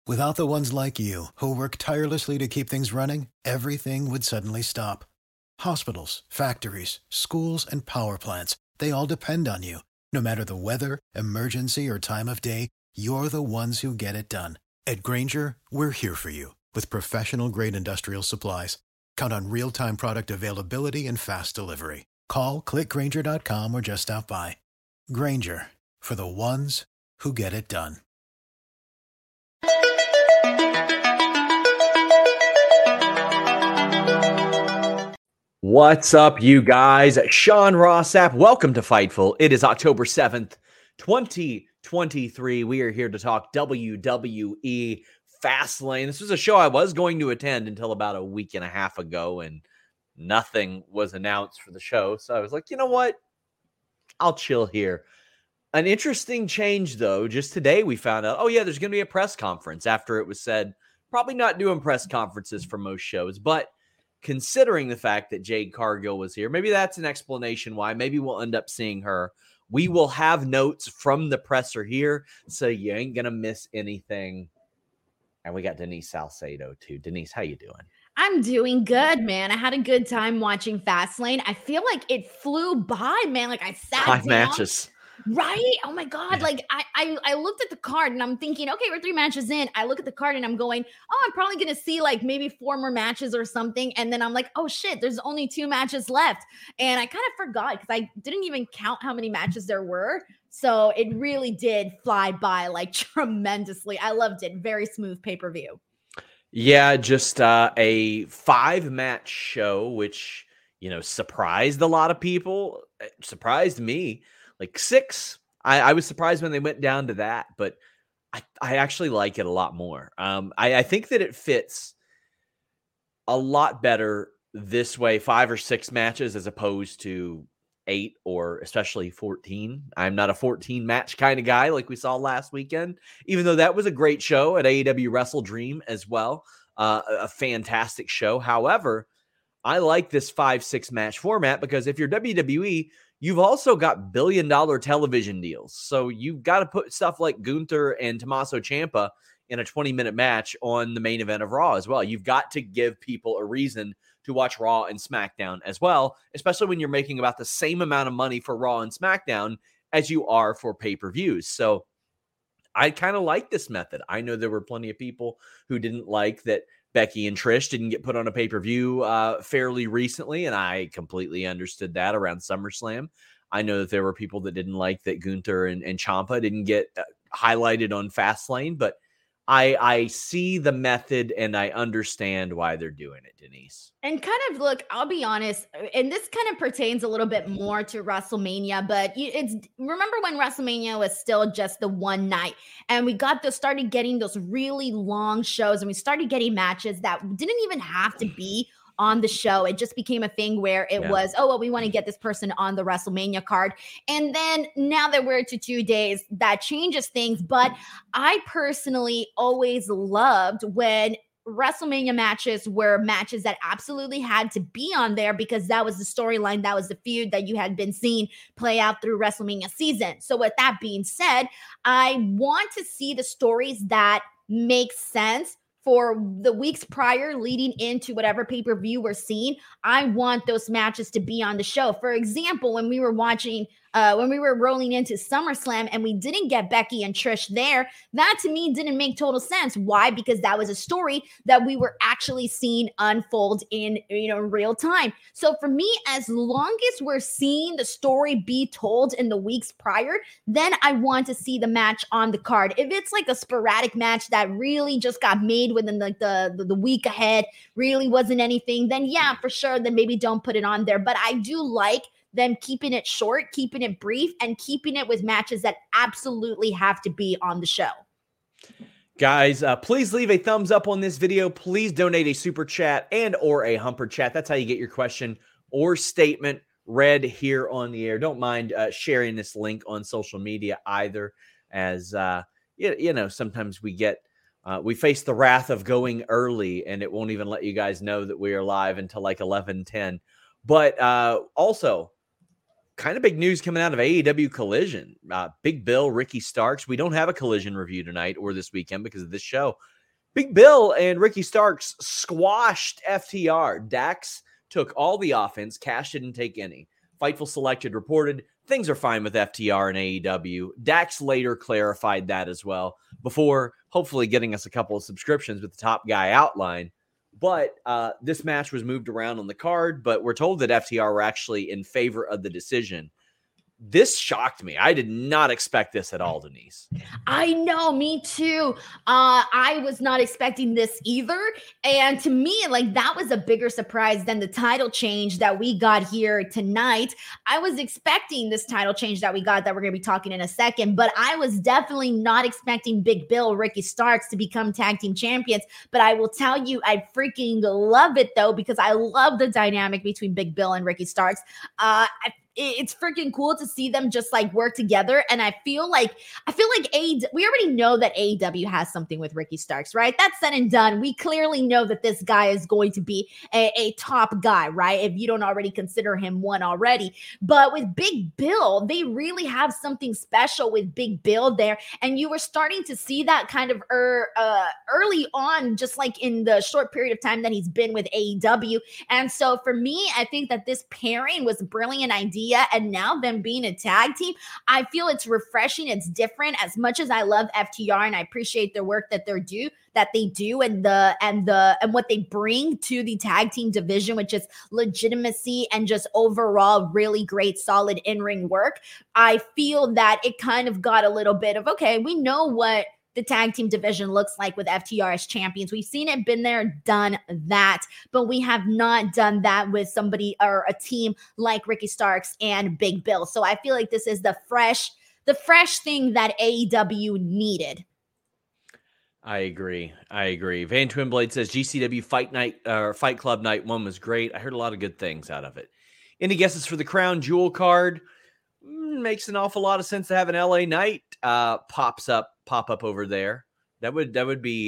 Without the ones like you, who work tirelessly to keep things running, everything would suddenly stop. Hospitals, factories, schools, and power plants, they all depend on you. No matter the weather, emergency, or time of day, you're the ones who get it done. At Grainger, we're here for you with professional-grade industrial supplies. Count on real-time product availability and fast delivery. Call, clickgrainger.com, or just stop by. Grainger, for the ones who get it done. What's up, you guys? Sean Rossap. Welcome to Fightful. It is October 7th, 2023. We are here to talk WWE Fastlane. This was a show I was going to attend until about a week and a half ago, and nothing was announced for the show. So I was like, you know what? I'll chill here. An interesting change, though. Just today we found out, oh, yeah, there's going to be a press conference after it was said, probably not doing press conferences for most shows, but considering the fact that Jade Cargill was here, maybe that's an explanation why. Maybe we'll end up seeing her. We will have notes from the presser here, so you ain't going to miss anything. And we got Denise Salcedo, too. Denise, how you doing? I'm doing good, man. I had a good time watching Fastlane. I feel like it flew by, man. Like I sat Five down. matches. Right? Oh my God. Yeah. Like I looked at the card and I'm thinking, okay, we're 3 matches in. I look at the card and I'm going, oh, I'm probably going to see like maybe 4 more matches or something. And then I'm like, oh shit, there's only 2 matches left. And I kind of forgot because I didn't even count how many matches there were. So it really did fly by like tremendously. I loved it. Very smooth pay-per-view. Yeah, just a 5-match show, which, you know, surprised a lot of people. It surprised me. Like 6, I was surprised when they went down to that, but I actually like it a lot more. I think that it fits a lot better this way, 5 or 6 matches as opposed to 8 or especially 14. I'm not a 14-match kind of guy like we saw last weekend, even though that was a great show at AEW Wrestle Dream as well. A fantastic show. However, I like this 5-6 match format because if you're WWE, you've also got billion-dollar television deals. So you've got to put stuff like Gunther and Tommaso Ciampa in a 20-minute match on the main event of Raw as well. You've got to give people a reason to watch Raw and SmackDown as well, especially when you're making about the same amount of money for Raw and SmackDown as you are for pay-per-views. So I kind of like this method. I know there were plenty of people who didn't like that Becky and Trish didn't get put on a pay-per-view fairly recently, and I completely understood that around SummerSlam. I know that there were people that didn't like that Gunther and Ciampa didn't get highlighted on Fastlane, but I see the method and I understand why they're doing it, Denise. And kind of look, I'll be honest, and this kind of pertains a little bit more to WrestleMania, but remember when WrestleMania was still just the one night and we started getting those really long shows and we started getting matches that didn't even have to be on the show. It just became a thing where it was, oh, well, we want to get this person on the WrestleMania card. And then now that we're to 2 days, that changes things. But I personally always loved when WrestleMania matches were matches that absolutely had to be on there because that was the storyline, that was the feud that you had been seeing play out through WrestleMania season. So with that being said, I want to see the stories that make sense for the weeks prior leading into whatever pay-per-view we're seeing. I want those matches to be on the show. For example, when we were rolling into SummerSlam and we didn't get Becky and Trish there, that to me didn't make total sense. Why? Because that was a story that we were actually seeing unfold in real time. So for me, as long as we're seeing the story be told in the weeks prior, then I want to see the match on the card. If it's like a sporadic match that really just got made within like the week ahead, really wasn't anything, then yeah, for sure, then maybe don't put it on there. But I do like them keeping it short, keeping it brief, and keeping it with matches that absolutely have to be on the show. Guys, please leave a thumbs up on this video. Please donate a super chat and or a humper chat. That's how you get your question or statement read here on the air. Don't mind sharing this link on social media either, as sometimes we face the wrath of going early and it won't even let you guys know that we are live until like 11:10. But also, kind of big news coming out of AEW Collision. Big Bill, Ricky Starks. We don't have a Collision review tonight or this weekend because of this show. Big Bill and Ricky Starks squashed FTR. Dax took all the offense. Cash didn't take any. Fightful Selected reported things are fine with FTR and AEW. Dax later clarified that as well before hopefully getting us a couple of subscriptions with the Top Guy outline. But this match was moved around on the card, but we're told that FTR were actually in favor of the decision. This shocked me. I did not expect this at all, Denise. I know, me too. I was not expecting this either. And to me, like, that was a bigger surprise than the title change that we got here tonight. I was expecting this title change that we got that we're going to be talking in a second, but I was definitely not expecting Big Bill, Ricky Starks to become tag team champions. But I will tell you, I freaking love it though, because I love the dynamic between Big Bill and Ricky Starks. It's freaking cool to see them just like work together. And I feel like we already know that AEW has something with Ricky Starks, right? That's said and done. We clearly know that this guy is going to be a top guy, right? If you don't already consider him one already. But with Big Bill, they really have something special with Big Bill there. And you were starting to see that kind of early on, just like in the short period of time that he's been with AEW. And so for me, I think that this pairing was a brilliant idea. And now them being a tag team, I feel it's refreshing. It's different. As much as I love FTR and I appreciate the work that they do and what they bring to the tag team division, which is legitimacy and just overall really great, solid in-ring work. I feel that it kind of got a little bit of, okay, we know what the tag team division looks like with FTR as champions. We've seen it, been there, done that, but we have not done that with somebody or a team like Ricky Starks and Big Bill. So I feel like this is the fresh thing that AEW needed. I agree. Van Twinblade says GCW Fight Club Night 1 was great. I heard a lot of good things out of it. Any guesses for the Crown Jewel card? Makes an awful lot of sense to have an LA Knight pop up over there. That would be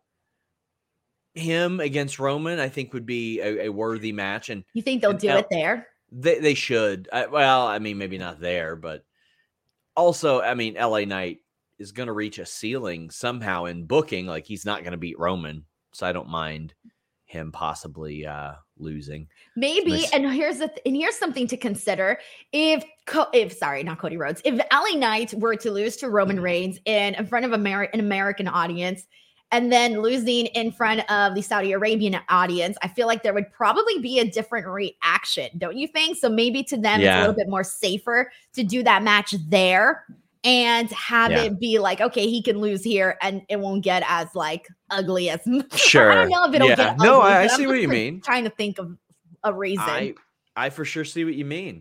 him against Roman. I think would be a worthy match. And you think they'll do it there? They should. Well, I mean, maybe not there, but also, I mean, LA Knight is going to reach a ceiling somehow in booking. Like, he's not going to beat Roman, so I don't mind him possibly losing. Maybe. And here's something to consider. If not Cody Rhodes, if LA Knight were to lose to Roman Reigns in front of an American audience and then losing in front of the Saudi Arabian audience, I feel like there would probably be a different reaction, don't you think? So maybe to them, It's a little bit more safer to do that match there and have it be like, okay, he can lose here and it won't get as like ugly as sure. I don't know if it'll get ugly. No, I see what you mean. Trying to think of a reason. I for sure see what you mean.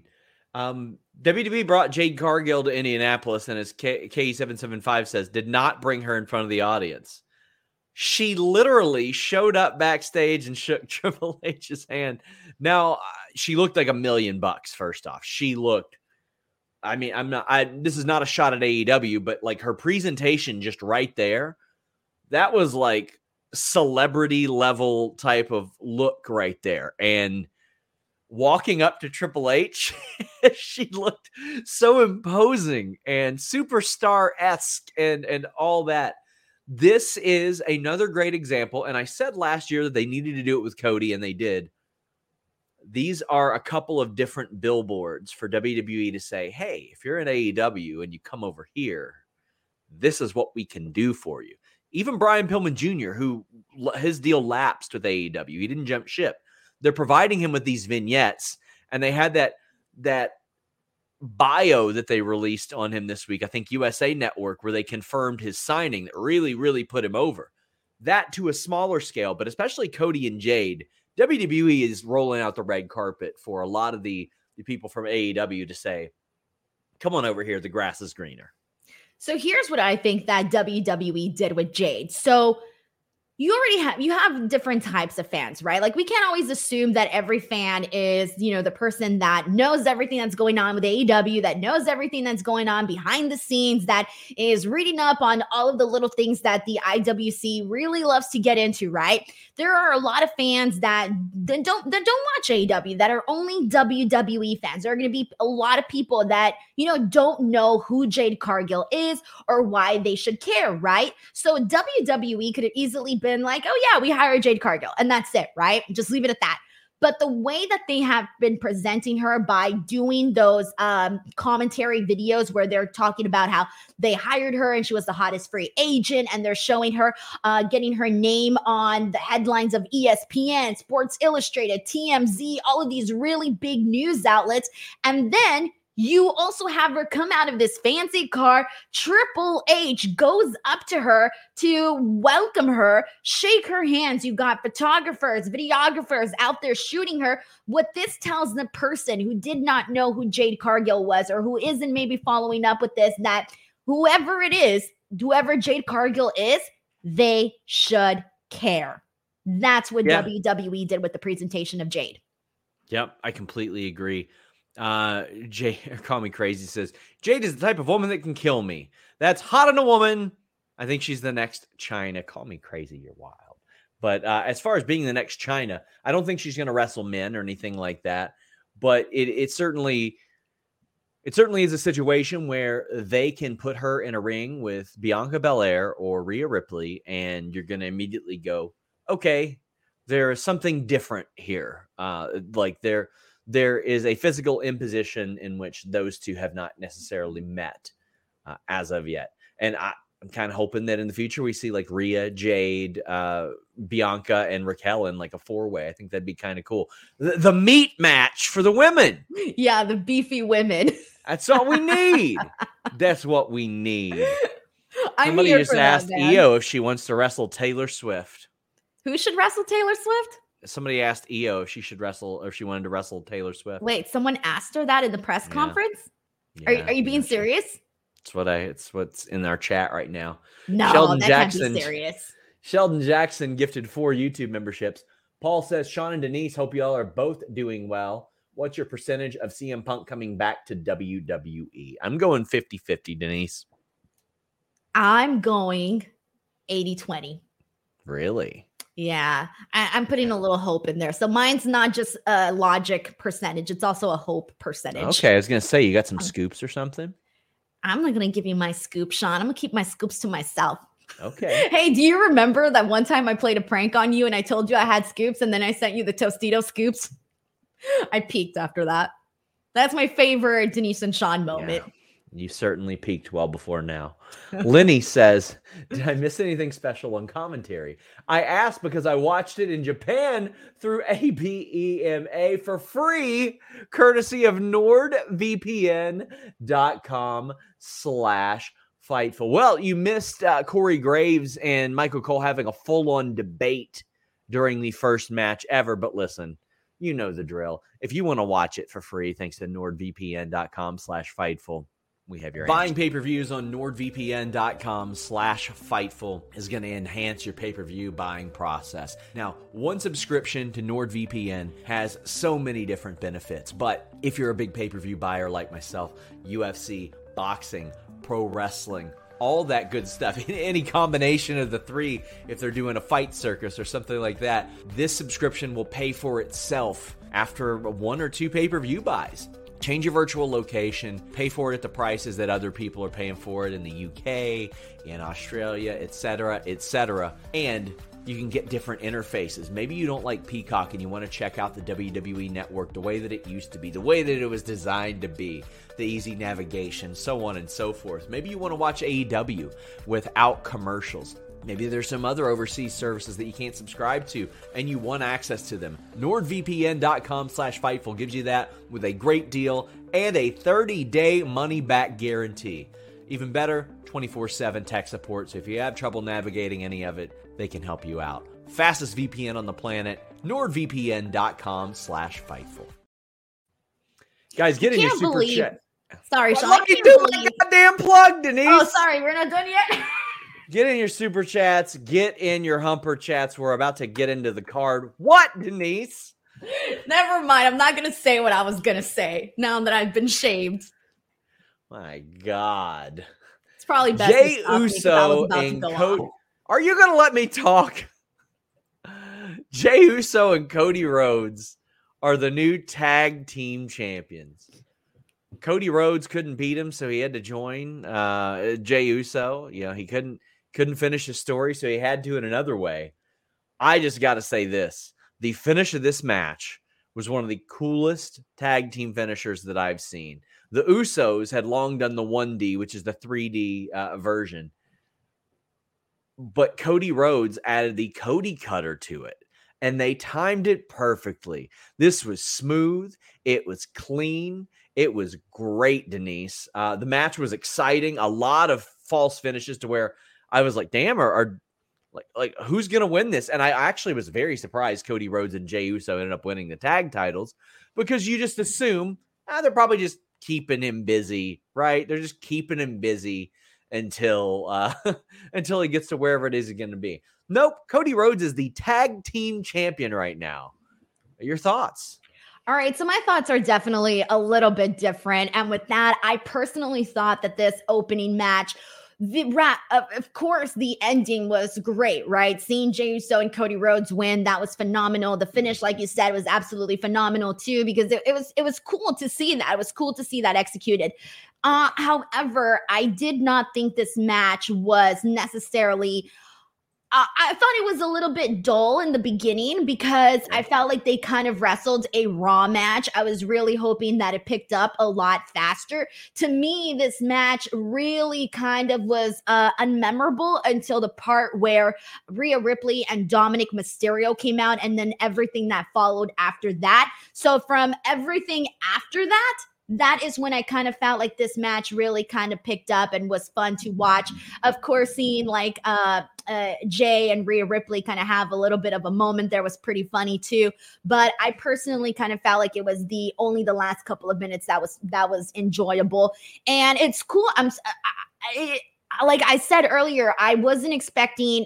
WWE brought Jade Cargill to Indianapolis, and as K775 says, did not bring her in front of the audience. She literally showed up backstage and shook Triple H's hand. Now, she looked like $1 million, first off. She looked, I mean, this is not a shot at AEW, but like her presentation just right there, that was like celebrity level type of look right there. And walking up to Triple H, she looked so imposing and superstar-esque and all that. This is another great example. And I said last year that they needed to do it with Cody, and they did. These are a couple of different billboards for WWE to say, hey, if you're in AEW and you come over here, this is what we can do for you. Even Brian Pillman Jr., who his deal lapsed with AEW, he didn't jump ship. They're providing him with these vignettes, and they had that bio that they released on him this week, I think USA Network, where they confirmed his signing that really, really put him over. That to a smaller scale, but especially Cody and Jade, WWE is rolling out the red carpet for a lot of the people from AEW to say, come on over here, the grass is greener. So here's what I think that WWE did with Jade. So you have different types of fans, right? Like, we can't always assume that every fan is, the person that knows everything that's going on with AEW, that knows everything that's going on behind the scenes, that is reading up on all of the little things that the IWC really loves to get into, right? There are a lot of fans that don't watch AEW, that are only WWE fans. There are going to be a lot of people that, don't know who Jade Cargill is or why they should care, right? So WWE could have easily been like, oh yeah, we hired Jade Cargill, and that's it, right? Just leave it at that. But the way that they have been presenting her by doing those commentary videos where they're talking about how they hired her and she was the hottest free agent, and they're showing her getting her name on the headlines of ESPN, Sports Illustrated, TMZ, all of these really big news outlets. And then you also have her come out of this fancy car. Triple H goes up to her to welcome her, shake her hands. You got photographers, videographers out there shooting her. What this tells the person who did not know who Jade Cargill was, or who isn't maybe following up with this, that whoever it is, whoever Jade Cargill is, they should care. That's what WWE did with the presentation of Jade. Yep, I completely agree. Jay, call me crazy, says Jade is the type of woman that can kill me. That's hot in a woman. I think she's the next China. Call me crazy, you're wild. But as far as being the next China, I don't think she's going to wrestle men or anything like that. But it certainly is a situation where they can put her in a ring with Bianca Belair or Rhea Ripley, and you're going to immediately go, okay, there is something different here. There is a physical imposition in which those two have not necessarily met as of yet. And I'm kind of hoping that in the future we see like Rhea, Jade, Bianca, and Raquel in like a 4-way. I think that'd be kind of cool. The meat match for the women. Yeah, the beefy women. That's all we need. That's what we need. Somebody just asked Io if she wants to wrestle Taylor Swift. Who should wrestle Taylor Swift? Somebody asked Io if she should wrestle, or if she wanted to wrestle Taylor Swift. Wait, someone asked her that in the press conference? Yeah, are you being serious? It's what's in our chat right now. No, Sheldon Jackson can't be serious. Sheldon Jackson gifted 4 YouTube memberships. Paul says, Sean and Denise, hope y'all are both doing well. What's your percentage of CM Punk coming back to WWE? I'm going 50-50, Denise. I'm going 80-20. Really? Yeah, I'm putting a little hope in there. So mine's not just a logic percentage. It's also a hope percentage. Okay, I was going to say, you got some scoops or something? I'm not going to give you my scoop, Sean. I'm going to keep my scoops to myself. Okay. Hey, do you remember that one time I played a prank on you and I told you I had scoops and then I sent you the Tostito scoops? I peaked after that. That's my favorite Denise and Sean moment. Yeah. You certainly peaked well before now. Lenny says, did I miss anything special on commentary? I asked because I watched it in Japan through ABEMA for free, courtesy of NordVPN.com/Fightful. Well, you missed Corey Graves and Michael Cole having a full-on debate during the first match ever. But listen, you know the drill. If you want to watch it for free, thanks to NordVPN.com/Fightful. We have your buying pay-per-views on NordVPN.com/Fightful is going to enhance your pay-per-view buying process. Now, one subscription to NordVPN has so many different benefits, but if you're a big pay-per-view buyer like myself, UFC, boxing, pro wrestling, all that good stuff, any combination of the three, if they're doing a fight circus or something like that, this subscription will pay for itself after 1 or 2 pay-per-view buys. Change your virtual location, pay for it at the prices that other people are paying for it in the UK, in Australia, etc., and you can get different interfaces. Maybe you don't like Peacock and you want to check out the WWE Network the way that it used to be, the way that it was designed to be, the easy navigation, so on and so forth. Maybe you want to watch AEW without commercials. Maybe there's some other overseas services that you can't subscribe to and you want access to them. NordVPN.com/Fightful gives you that with a great deal and a 30-day money-back guarantee. Even better, 24/7 tech support, so if you have trouble navigating any of it, they can help you out. Fastest VPN on the planet, NordVPN.com/Fightful. Guys, get in your super chat. Sorry, Sean. Let me do my goddamn plug, Denise. Oh, sorry, we're not done yet. Get in your super chats. Get in your humper chats. We're about to get into the card. What, Denise? Never mind. I'm not going to say what I was going to say now that I've been shamed. My God. It's probably best Jey Uso and Cody. Are you going to let me talk? Jey Uso and Cody Rhodes are the new tag team champions. Cody Rhodes couldn't beat him, so he had to join Jey Uso. You know, he couldn't couldn't finish his story, so he had to in another way. I just got to say this. The finish of this match was one of the coolest tag team finishers that I've seen. The Usos had long done the 1D, which is the 3D version. But Cody Rhodes added the Cody Cutter to it, and they timed it perfectly. This was smooth. It was clean. It was great, Denise. The match was exciting. A lot of false finishes to where I was like, damn, are like who's going to win this? And I actually was very surprised Cody Rhodes and Jey Uso ended up winning the tag titles, because you just assume they're probably just keeping him busy, right? They're just keeping him busy until he gets to wherever it is he's going to be. Nope. Cody Rhodes is the tag team champion right now. Your thoughts? All right, so my thoughts are definitely a little bit different. And with that, I personally thought that this opening match, of course, the ending was great, right? Seeing Jey Uso and Cody Rhodes win, that was phenomenal. The finish, like you said, was absolutely phenomenal too, because it was cool to see that. It was cool to see that executed. However, I did not think this match was necessarily I thought it was a little bit dull in the beginning, because I felt like they kind of wrestled a Raw match. I was really hoping that it picked up a lot faster. To me, this match really kind of was unmemorable until the part where Rhea Ripley and Dominic Mysterio came out, and then everything that followed after that. So from everything after that is when I kind of felt like this match really kind of picked up and was fun to watch. Of course, seeing like Jay and Rhea Ripley kind of have a little bit of a moment there was pretty funny too. But I personally kind of felt like it was only the last couple of minutes that was enjoyable, and it's cool. Like I said earlier, I was expecting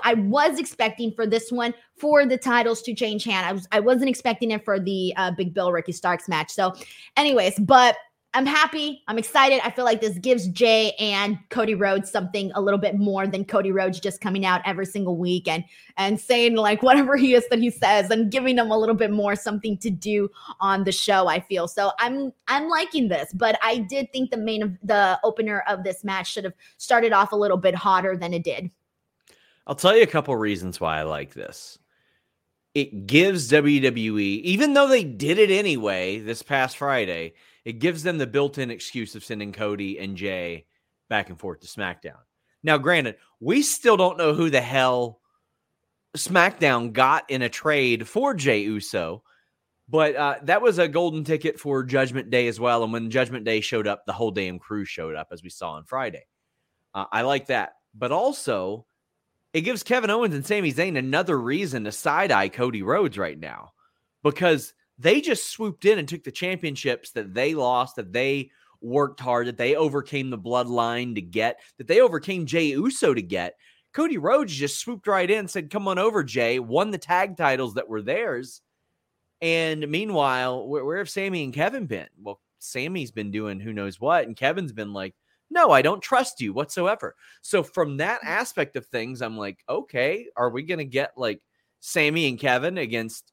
for this one for the titles to change hand. I wasn't expecting it for the Big Bill Ricky Starks match. So anyways, but I'm happy. I'm excited. I feel like this gives Jay and Cody Rhodes something a little bit more than Cody Rhodes just coming out every single week and saying like whatever he is that he says, and giving them a little bit more something to do on the show, I feel. So I'm liking this, but I did think the opener of this match should have started off a little bit hotter than it did. I'll tell you a couple reasons why I like this. It gives WWE, even though they did it anyway this past Friday, it gives them the built-in excuse of sending Cody and Jay back and forth to SmackDown. Now, granted, we still don't know who the hell SmackDown got in a trade for Jey Uso, but that was a golden ticket for Judgment Day as well. And when Judgment Day showed up, the whole damn crew showed up, as we saw on Friday. I like that. But also, it gives Kevin Owens and Sami Zayn another reason to side-eye Cody Rhodes right now, because they just swooped in and took the championships that they lost, that they worked hard, that they overcame the bloodline to get, that they overcame Jey Uso to get. Cody Rhodes just swooped right in, said, come on over, Jay, won the tag titles that were theirs. And meanwhile, where have Sami and Kevin been? Well, Sami's been doing who knows what, and Kevin's been like, no, I don't trust you whatsoever. So from that aspect of things, I'm like, okay, are we going to get like Sami and Kevin against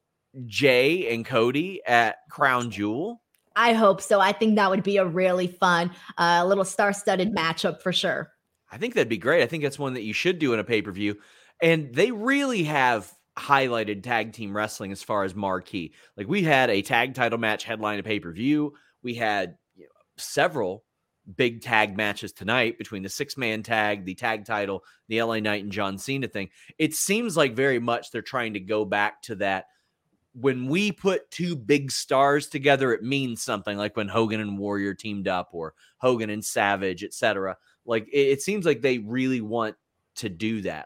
Jay and Cody at Crown Jewel? I hope so. I think that would be a really fun little star-studded matchup for sure. I think that'd be great. I think that's one that you should do in a pay-per-view. And they really have highlighted tag team wrestling as far as marquee. Like, we had a tag title match headline a pay-per-view. We had several big tag matches tonight between the 6-man tag, the tag title, the LA Knight and John Cena thing. It seems like very much they're trying to go back to that. When we put two big stars together, it means something, like when Hogan and Warrior teamed up, or Hogan and Savage, etc. Like, it seems like they really want to do that.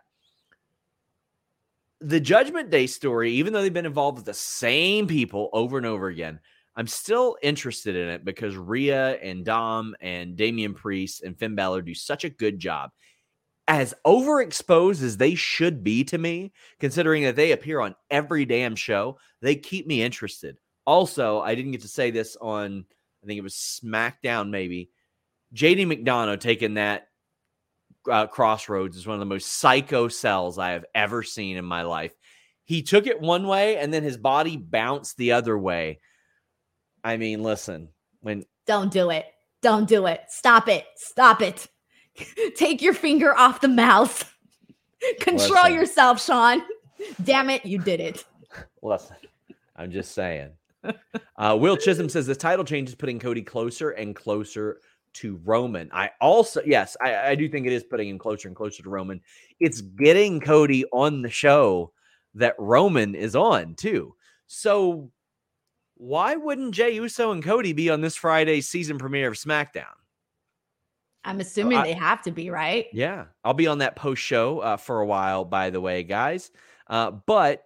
The Judgment Day story, even though they've been involved with the same people over and over again, I'm still interested in it because Rhea and Dom and Damian Priest and Finn Balor do such a good job. As overexposed as they should be to me, considering that they appear on every damn show, they keep me interested. Also, I didn't get to say this on, I think it was SmackDown maybe, JD McDonough taking that Crossroads is one of the most psycho sells I have ever seen in my life. He took it one way and then his body bounced the other way. I mean, listen, Don't do it. Don't do it. Stop it. Stop it. Take your finger off the mouse. Control Listen. yourself, Sean. Damn it, you did it. Listen, I'm just saying. Will Chisholm says the title change is putting Cody closer and closer to Roman. I do think it is putting him closer and closer to Roman. It's getting Cody on the show that Roman is on too. So why wouldn't Jey Uso and Cody be on this Friday's season premiere of SmackDown? I'm assuming they have to be, right? Yeah, I'll be on that post show for a while, by the way, guys. But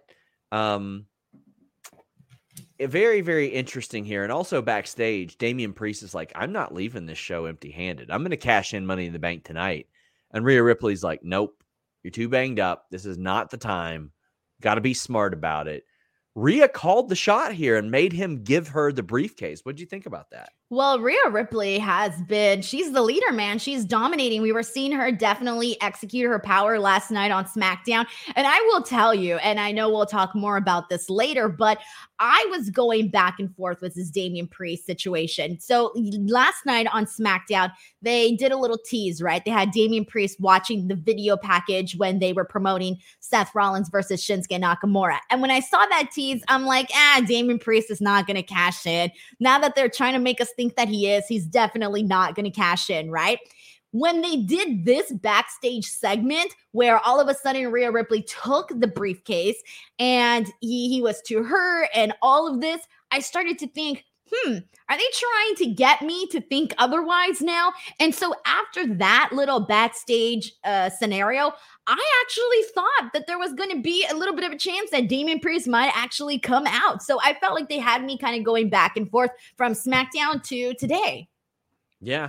very, very interesting here. And also backstage, Damian Priest is like, I'm not leaving this show empty-handed. I'm going to cash in Money in the Bank tonight. And Rhea Ripley's like, nope, you're too banged up. This is not the time. Got to be smart about it. Rhea called the shot here and made him give her the briefcase. What do you think about that? Well, Rhea Ripley she's the leader, man. She's dominating. We were seeing her definitely execute her power last night on SmackDown. And I will tell you, and I know we'll talk more about this later, but I was going back and forth with this Damian Priest situation. So last night on SmackDown, they did a little tease, right? They had Damian Priest watching the video package when they were promoting Seth Rollins versus Shinsuke Nakamura. And when I saw that tease, I'm like, Damian Priest is not going to cash in. Now that they're trying to make us think that he is, he's definitely not going to cash in, right? When they did this backstage segment where all of a sudden Rhea Ripley took the briefcase and he was to her and all of this, I started to think, are they trying to get me to think otherwise now? And so after that little backstage scenario, I actually thought that there was going to be a little bit of a chance that Damian Priest might actually come out. So I felt like they had me kind of going back and forth from SmackDown to today. Yeah.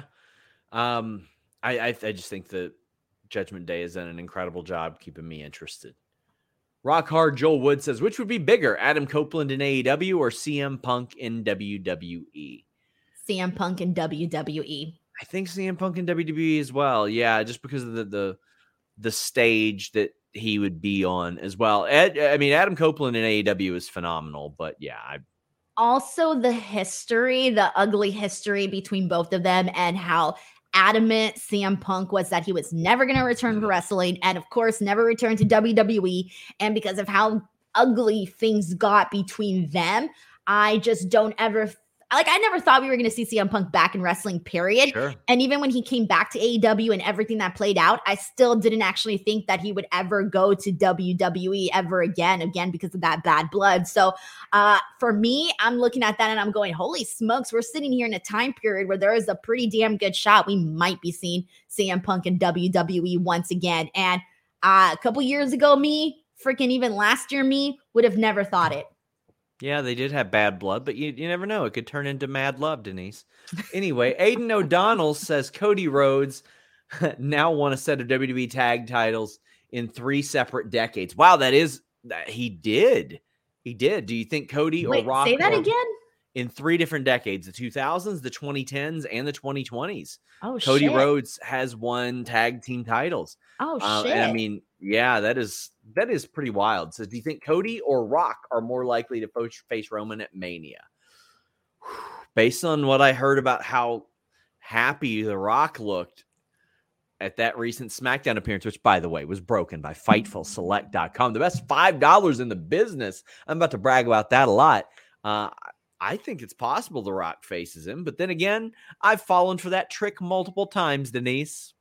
I just think that Judgment Day has done an incredible job keeping me interested. Rock Hard Joel Wood says, which would be bigger, Adam Copeland in AEW or CM Punk in WWE? CM Punk in WWE. I think CM Punk in WWE as well. Yeah, just because of the stage that he would be on as well. Adam Copeland in AEW is phenomenal, but yeah. Also the history, the ugly history between both of them and how adamant CM Punk was that he was never going to return to wrestling and of course never return to WWE. And because of how ugly things got between them, I just don't ever I never thought we were going to see CM Punk back in wrestling, period. Sure. And even when he came back to AEW and everything that played out, I still didn't actually think that he would ever go to WWE ever again because of that bad blood. So for me, I'm looking at that and I'm going, holy smokes, we're sitting here in a time period where there is a pretty damn good shot we might be seeing CM Punk in WWE once again. And a couple years ago, even last year, would have never thought it. Yeah, they did have bad blood, but you never know. It could turn into mad love, Denise. Anyway, Aiden O'Donnell says Cody Rhodes now won a set of WWE tag titles in 3 separate decades. Wow, he did. He did. Do you think Cody or Rock? Say that again? In 3 different decades, the 2000s, the 2010s, and the 2020s. Oh, Cody shit. Rhodes has won tag team titles. Oh, shit. And yeah, that is pretty wild. So do you think Cody or Rock are more likely to face Roman at Mania? Based on what I heard about how happy The Rock looked at that recent SmackDown appearance, which, by the way, was broken by FightfulSelect.com, the best $5 in the business. I'm about to brag about that a lot. I think it's possible The Rock faces him. But then again, I've fallen for that trick multiple times, Denise.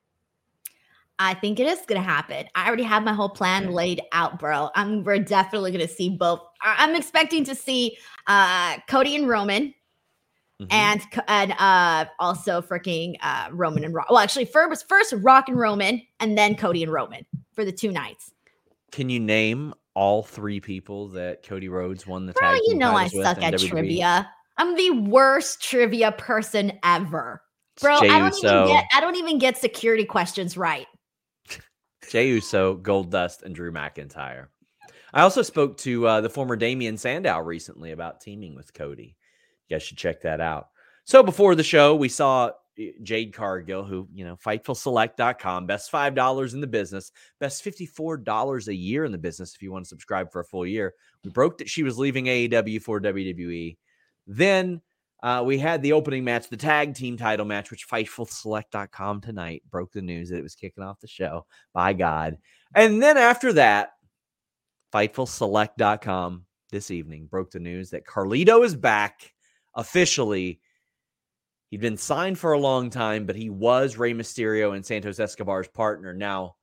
I think it is going to happen. I already have my whole plan laid out, bro. We're definitely going to see both. I'm expecting to see Cody and Roman and also freaking Roman and Rock. Well, actually, first Rock and Roman and then Cody and Roman for the 2 nights. Can you name all 3 people that Cody Rhodes won the tag team you know I titles suck with at in WWE? trivia. I'm the worst trivia person ever. Bro, Jey I don't even get security questions right. Jey Uso, Goldust, and Drew McIntyre. I also spoke to the former Damian Sandow recently about teaming with Cody. You guys should check that out. So before the show, we saw Jade Cargill, who, FightfulSelect.com, best $5 in the business, best $54 a year in the business if you want to subscribe for a full year. We broke that she was leaving AEW for WWE. Then We had the opening match, the tag team title match, which FightfulSelect.com tonight broke the news that it was kicking off the show. By God. And then after that, FightfulSelect.com this evening broke the news that Carlito is back officially. He'd been signed for a long time, but he was Rey Mysterio and Santos Escobar's partner. Now,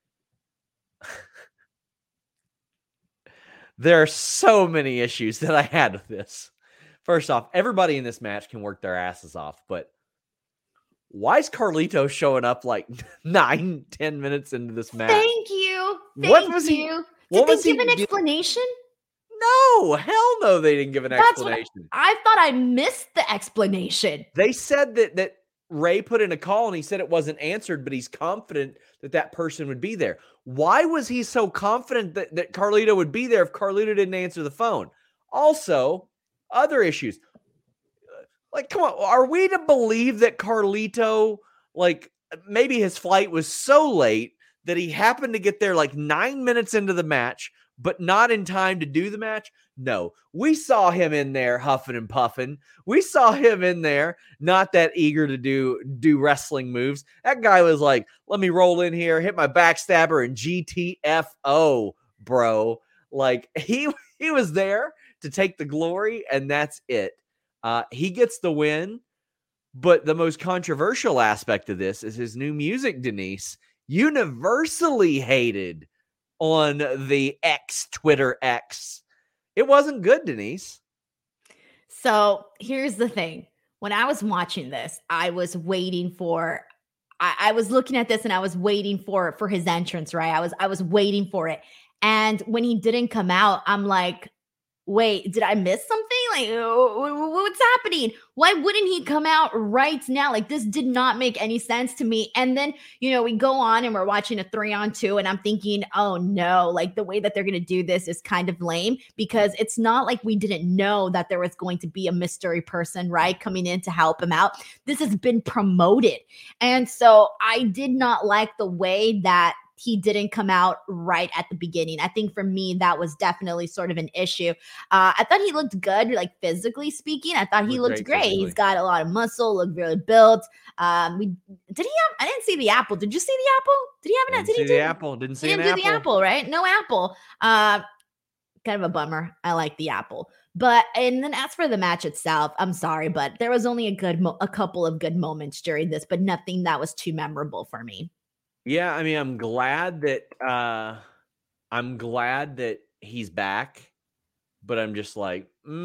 there are so many issues that I had with this. First off, everybody in this match can work their asses off, but why is Carlito showing up like 9-10 minutes into this match? Thank you. Thank you. Did they give an explanation? No, hell no, they didn't give an explanation. I thought I missed the explanation. They said that Ray put in a call and he said it wasn't answered, but he's confident that person would be there. Why was he so confident that Carlito would be there if Carlito didn't answer the phone? Also, other issues. Like, come on, are we to believe that Carlito, like, maybe his flight was so late that he happened to get there like 9 minutes into the match, but not in time to do the match? No, we saw him in there huffing and puffing. We saw him in there not that eager to do wrestling moves. That guy was like, let me roll in here, hit my backstabber, and GTFO, bro. Like, he was there to take the glory, and that's it. He gets the win, but the most controversial aspect of this is his new music, Denise, universally hated on the Twitter X. It wasn't good, Denise. So here's the thing. When I was watching this, I was waiting for, I was looking at this and I was waiting for his entrance, right? I was waiting for it. And when he didn't come out, I'm like, wait, did I miss something? Like, what's happening? Why wouldn't he come out right now? Like, this did not make any sense to me. And then, we go on and we're watching a 3-on-2 and I'm thinking, oh no, like the way that they're going to do this is kind of lame, because it's not like we didn't know that there was going to be a mystery person, right, coming in to help him out. This has been promoted. And so I did not like the way that he didn't come out right at the beginning. I think for me, that was definitely sort of an issue. I thought he looked good, like physically speaking. I thought he looked great. He's got a lot of muscle, looked really built. I didn't see the apple. Did you see the apple? Did he have an apple? Didn't see the apple. Didn't see an apple. Didn't do the apple, right? No apple. Kind of a bummer. I like the apple. And then as for the match itself, I'm sorry, but there was only a couple of good moments during this, but nothing that was too memorable for me. Yeah, I mean, I'm glad that he's back, but I'm just like,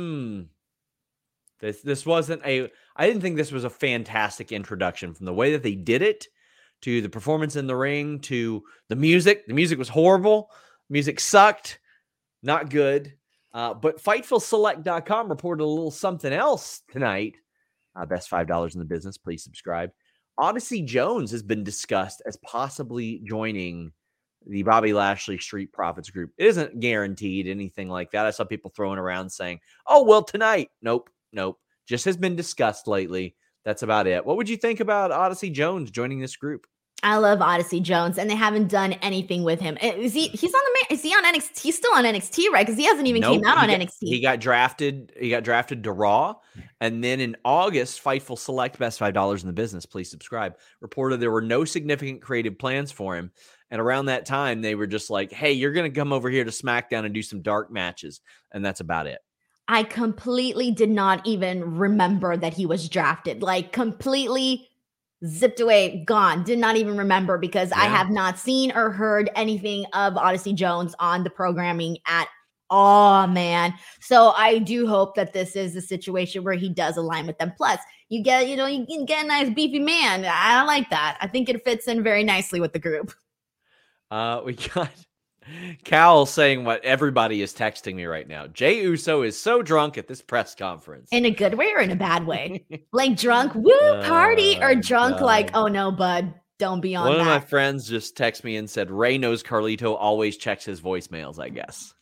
this wasn't I didn't think this was a fantastic introduction, from the way that they did it to the performance in the ring to the music. The music was horrible. Music sucked. Not good. But FightfulSelect.com reported a little something else tonight. Best $5 in the business. Please subscribe. Odyssey Jones has been discussed as possibly joining the Bobby Lashley Street Profits group. It isn't guaranteed anything like that. I saw people throwing around saying, oh, well, tonight. Nope. Just has been discussed lately. That's about it. What would you think about Odyssey Jones joining this group? I love Odyssey Jones, and they haven't done anything with him. Is he on NXT? He's still on NXT, right? Because he hasn't even came out on NXT. He got drafted to Raw, and then in August, Fightful Select, best $5 in the business, please subscribe, reported there were no significant creative plans for him. And around that time, they were just like, hey, you're going to come over here to SmackDown and do some dark matches. And that's about it. I completely did not even remember that he was drafted. Like, completely zipped away, gone. Did not even remember, because I have not seen or heard anything of Odyssey Jones on the programming at all, man. So I do hope that this is a situation where he does align with them. Plus, you can get a nice beefy man. I like that. I think it fits in very nicely with the group. We got Cal saying what everybody is texting me right now. Jey Uso is so drunk at this press conference. In a good way or in a bad way? Like drunk, woo, party, or drunk like, oh no, bud, don't be on that. One of my friends just texted me and said, Ray knows Carlito always checks his voicemails, I guess.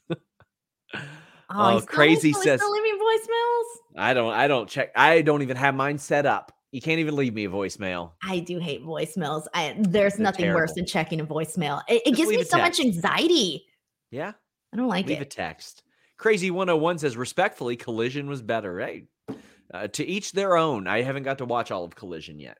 Crazy says, still leaving voicemails? I don't check. I don't even have mine set up. You can't even leave me a voicemail. I do hate voicemails. There's nothing worse than checking a voicemail. It gives me so much anxiety. Yeah. I don't like it. Leave a text. Crazy 101 says, respectfully, Collision was better, right? To each their own. I haven't got to watch all of Collision yet.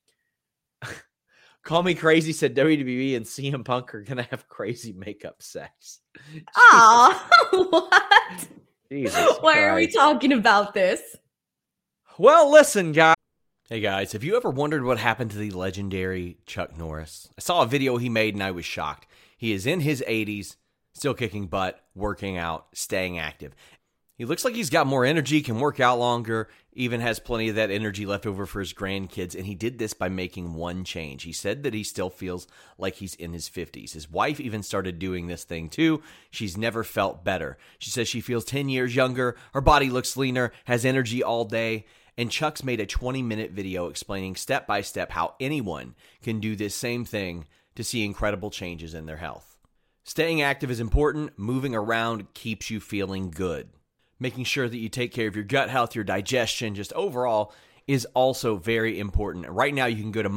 Call Me Crazy said WWE and CM Punk are going to have crazy makeup sex. Oh, what? Jesus Why are we Christ. talking about this? Well, listen, guys. Hey, guys, have you ever wondered what happened to the legendary Chuck Norris? I saw a video he made and I was shocked. He is in his 80s, still kicking butt, working out, staying active. He looks like he's got more energy, can work out longer, even has plenty of that energy left over for his grandkids, and he did this by making one change. He said that he still feels like he's in his 50s. His wife even started doing this thing too. She's never felt better. She says she feels 10 years younger, her body looks leaner, has energy all day, and Chuck's made a 20-minute video explaining step by step how anyone can do this same thing to see incredible changes in their health. Staying active is important. Moving around keeps you feeling good. Making sure that you take care of your gut health, your digestion, just overall is also very important. Right now, you can go to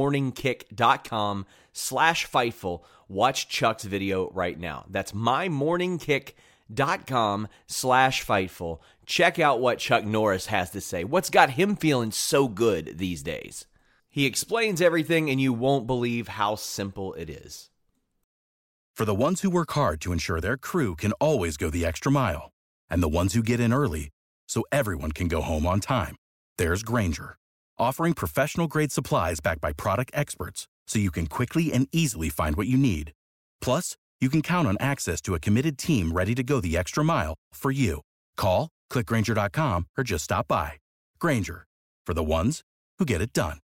mymorningkick.com/Fightful. Watch Chuck's video right now. That's mymorningkick.com/Fightful. Check out what Chuck Norris has to say. What's got him feeling so good these days? He explains everything, and you won't believe how simple it is. For the ones who work hard to ensure their crew can always go the extra mile, and the ones who get in early so everyone can go home on time, there's Grainger, offering professional-grade supplies backed by product experts so you can quickly and easily find what you need. Plus, you can count on access to a committed team ready to go the extra mile for you. Call, click Grainger.com, or just stop by. Grainger, for the ones who get it done.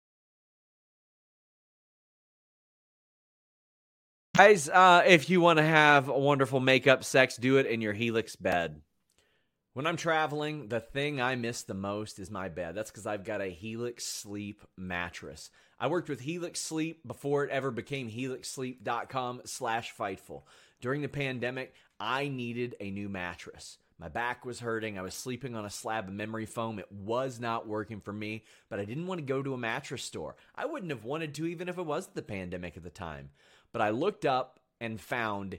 Guys, if you want to have a wonderful makeup sex, do it in your Helix bed. When I'm traveling, the thing I miss the most is my bed. That's because I've got a Helix Sleep mattress. I worked with Helix Sleep before it ever became helixsleep.com/Fightful. During the pandemic, I needed a new mattress. My back was hurting. I was sleeping on a slab of memory foam. It was not working for me, but I didn't want to go to a mattress store. I wouldn't have wanted to even if it was the pandemic at the time. But I looked up and found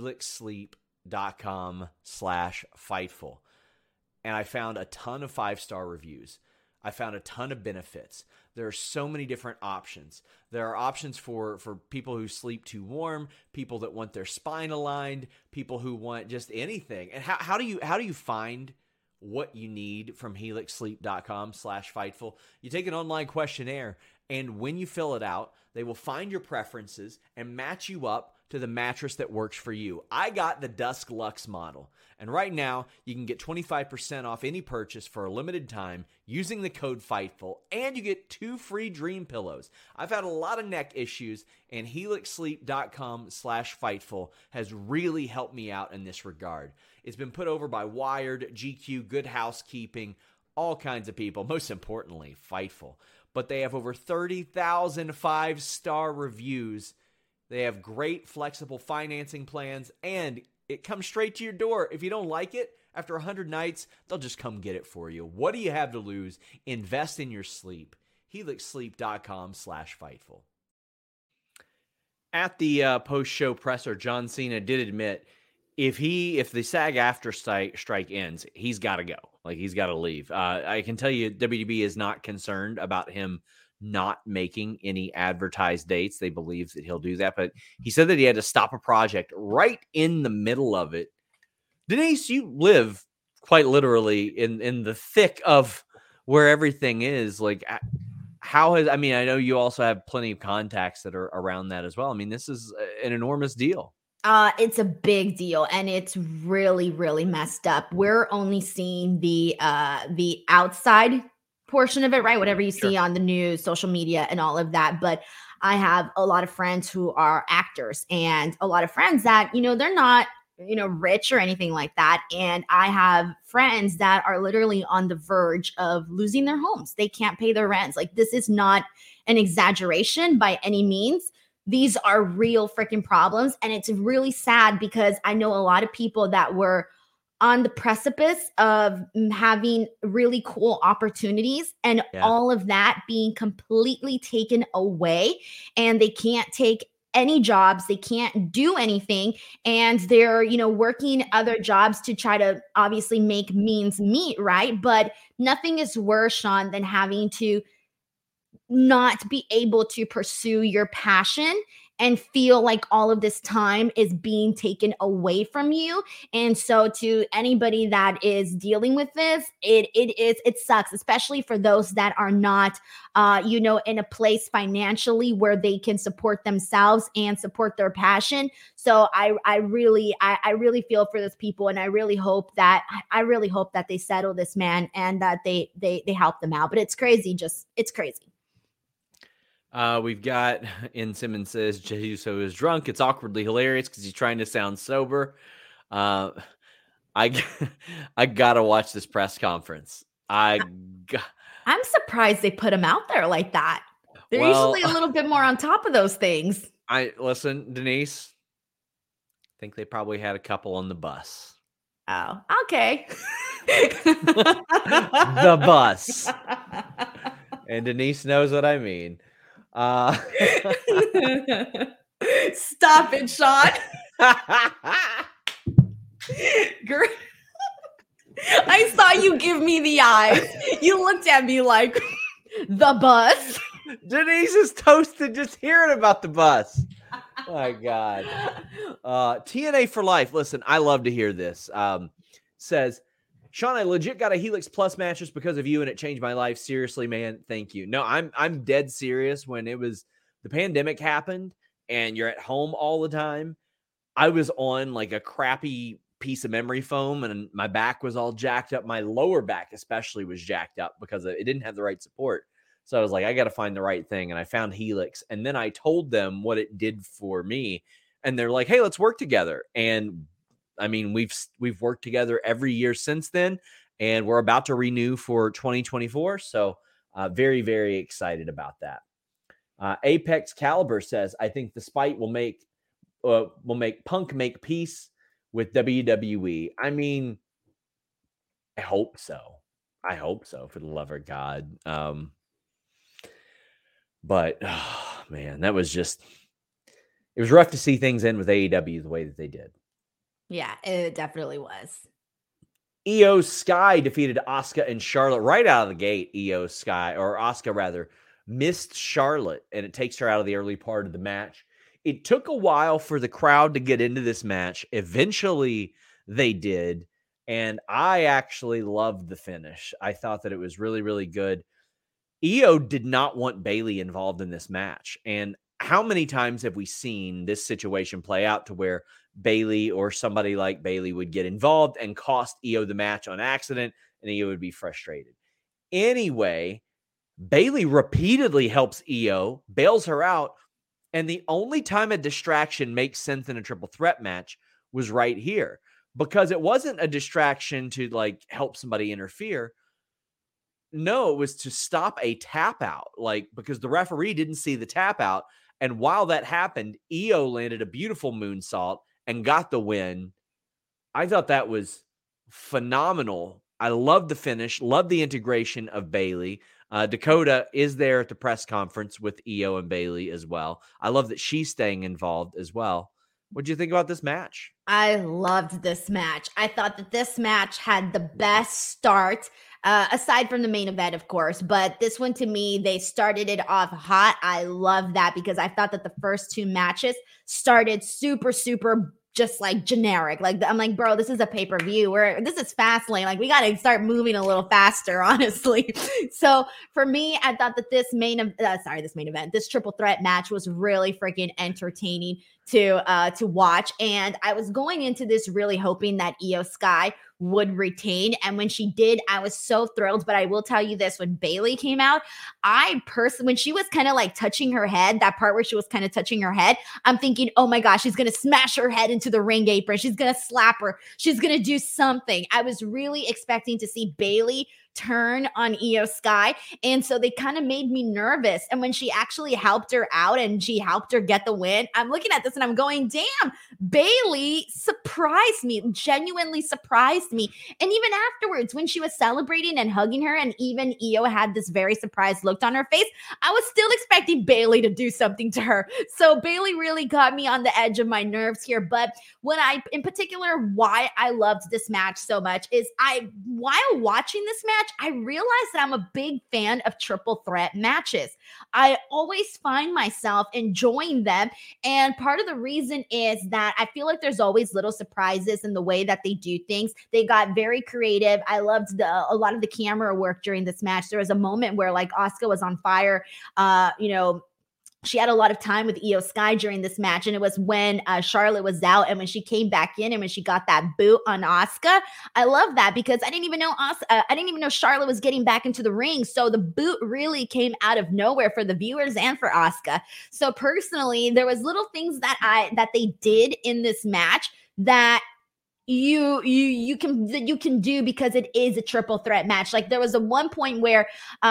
helixsleep.com/Fightful. And I found a ton of 5-star reviews. I found a ton of benefits. There are so many different options. There are options for people who sleep too warm, people that want their spine aligned, people who want just anything. And how do you find what you need from helixsleep.com/Fightful? You take an online questionnaire, and when you fill it out, they will find your preferences and match you up to the mattress that works for you. I got the Dusk Luxe model, and right now you can get 25% off any purchase for a limited time using the code FIGHTFUL, and you get 2 free dream pillows. I've had a lot of neck issues, and helixsleep.com/Fightful has really helped me out in this regard. It's been put over by Wired, GQ, Good Housekeeping, all kinds of people, most importantly, Fightful. But they have over 30,000 5-star reviews. They have great flexible financing plans, and it comes straight to your door. If you don't like it, after 100 nights, they'll just come get it for you. What do you have to lose? Invest in your sleep. helixsleep.com/Fightful. At the post-show presser, John Cena did admit if the SAG-AFTRA strike ends, he's got to go. Like, he's got to leave. I can tell you WDB is not concerned about him not making any advertised dates. They believe that he'll do that, but he said that he had to stop a project right in the middle of it. Denise, you live quite literally in the thick of where everything is. Like, I know you also have plenty of contacts that are around that as well. I mean, this is an enormous deal. It's a big deal, and it's really, really messed up. We're only seeing the outside portion of it, right? Whatever you see on the news, social media, and all of that. But I have a lot of friends who are actors, and a lot of friends that, they're not, rich or anything like that. And I have friends that are literally on the verge of losing their homes. They can't pay their rents. Like, this is not an exaggeration by any means. These are real freaking problems. And it's really sad because I know a lot of people that were on the precipice of having really cool opportunities, and all of that being completely taken away, and they can't take any jobs. They can't do anything. And they're, working other jobs to try to obviously make means meet, right? But nothing is worse, Sean, than having to not be able to pursue your passion and feel like all of this time is being taken away from you. And so to anybody that is dealing with this, it sucks, especially for those that are not, in a place financially where they can support themselves and support their passion. So I really feel for those people, and I really hope that they settle this, man, and that they help them out. But it's crazy, it's crazy. We've got in Simmons says Jey Uso is drunk. It's awkwardly hilarious because he's trying to sound sober. I gotta watch this press conference. I'm surprised they put him out there like that. They're usually a little bit more on top of those things. Listen, Denise. I think they probably had a couple on the bus. Oh, okay. The bus. And Denise knows what I mean. Stop it, Sean. I saw you give me the eyes. You looked at me like, the bus. Denise is toasted just hearing about the bus. Oh my God. TNA for life. Listen, I love to hear this. Says, Sean, I legit got a Helix Plus mattress because of you, and it changed my life. Seriously, man, thank you. No, I'm dead serious. When it was the pandemic happened and you're at home all the time, I was on like a crappy piece of memory foam, and my back was all jacked up. My lower back especially was jacked up because it didn't have the right support. So I was like, I got to find the right thing. And I found Helix. And then I told them what it did for me. And they're like, hey, let's work together. And I mean, we've worked together every year since then, and we're about to renew for 2024. So very, very excited about that. Apex Caliber says, I think the spite will make Punk make peace with WWE. I mean, I hope so. For the love of God. But man, it was rough to see things end with AEW the way that they did. Yeah, it definitely was. Io Sky defeated Asuka and Charlotte right out of the gate. Asuka rather, missed Charlotte, and it takes her out of the early part of the match. It took a while for the crowd to get into this match. Eventually, they did, and I actually loved the finish. I thought that it was really, really good. Io did not want Bayley involved in this match, and how many times have we seen this situation play out to where Bayley or somebody like Bayley would get involved and cost Io the match on accident, and Io would be frustrated. Anyway, Bayley repeatedly helps Io, bails her out, and the only time a distraction makes sense in a triple threat match was right here, because it wasn't a distraction to like help somebody interfere. No, it was to stop a tap out, because the referee didn't see the tap out. And while that happened, Io landed a beautiful moonsault and got the win. I thought that was phenomenal. I love the finish, love the integration of Bayley. Dakota is there at the press conference with Io and Bayley as well. I love that she's staying involved as well. What do you think about this match? I loved this match. I thought that this match had the best start, aside from the main event, of course. But this one, to me, they started it off hot. I love that because I thought that the first two matches started super, super just like generic. I'm like, bro, this is a pay-per-view. This is Fastlane. We got to start moving a little faster, honestly. So for me, I thought that this triple threat match was really freaking entertaining to watch. And I was going into this really hoping that Io Sky would retain. And when she did, I was so thrilled. But I will tell you this, when Bayley came out, when she was kind of like touching her head, that part where she was kind of touching her head, I'm thinking, oh my gosh, she's going to smash her head into the ring apron. She's going to slap her. She's going to do something. I was really expecting to see Bayley turn on Io Sky. And so they kind of made me nervous. And when she actually helped her out and she helped her get the win, I'm looking at this and I'm going, damn, Bayley surprised me, genuinely surprised me. And even afterwards, when she was celebrating and hugging her, and even Io had this very surprised look on her face, I was still expecting Bayley to do something to her. So Bayley really got me on the edge of my nerves here. But in particular, why I loved this match so much is while watching this match, I realized that I'm a big fan of triple threat matches. I always find myself enjoying them. And part of the reason is that I feel like there's always little surprises in the way that they do things. They got very creative. I loved a lot of the camera work during this match. There was a moment where like Asuka was on fire, she had a lot of time with Io Sky during this match, and it was when Charlotte was out and when she came back in and when she got that boot on Asuka. I love that because I didn't even know Charlotte was getting back into the ring. So the boot really came out of nowhere for the viewers and for Asuka. So personally, there was little things that they did in this match that you can do because it is a triple threat match. Like there was a one point where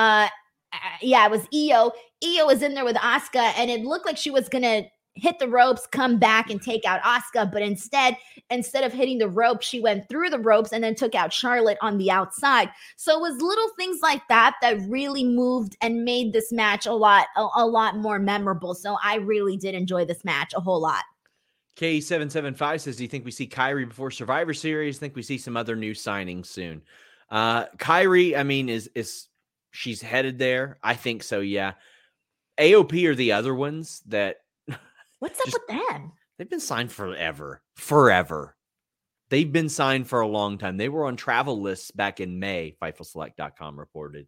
it was Io. Io was in there with Asuka, and it looked like she was gonna hit the ropes, come back, and take out Asuka. But instead of hitting the rope, she went through the ropes and then took out Charlotte on the outside. So it was little things like that really moved and made this match a lot more memorable. So I really did enjoy this match a whole lot. K775 says, do you think we see Kairi before Survivor Series? Think we see some other new signings soon? Kairi, I mean, is she's headed there? I think so, yeah. AOP are the other ones that... What's up with them? They've been signed forever. They've been signed for a long time. They were on travel lists back in May, FightfulSelect.com reported.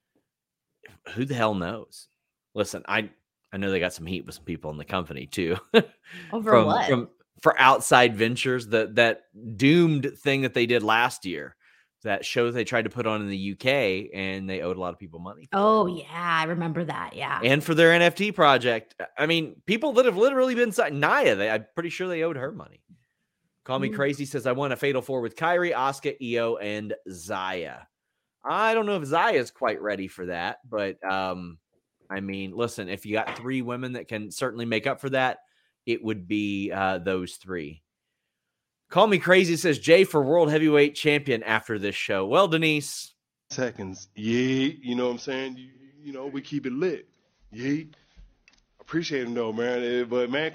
Who the hell knows? Listen, I know they got some heat with some people in the company, too. Over what? For outside ventures, that doomed thing that they did last year. That show they tried to put on in the UK, and they owed a lot of people money. Oh, yeah. I remember that. Yeah. And for their NFT project. I mean, people that have literally been signed. Nia, I'm pretty sure they owed her money. Call Me Crazy says, I want a Fatal 4 with Kairi, Asuka, Io, and Zaya. I don't know if Zaya is quite ready for that, but I mean, listen, if you got 3 women that can certainly make up for that, it would be those 3. Call Me Crazy says, Jay for World Heavyweight Champion after this show. Well, Denise. Seconds. Yeah, you know what I'm saying? You know, we keep it lit. Yeah. Appreciate him though, man. But, man,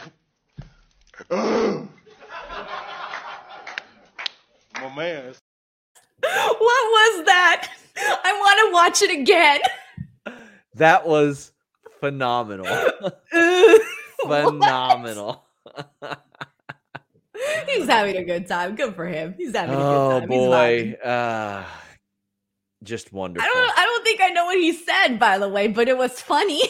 my man. What was that? I want to watch it again. That was phenomenal. Phenomenal. He's having a good time. Good for him. He's having a good time. Oh boy. Just wonderful. I don't think I know what he said, by the way, but it was funny.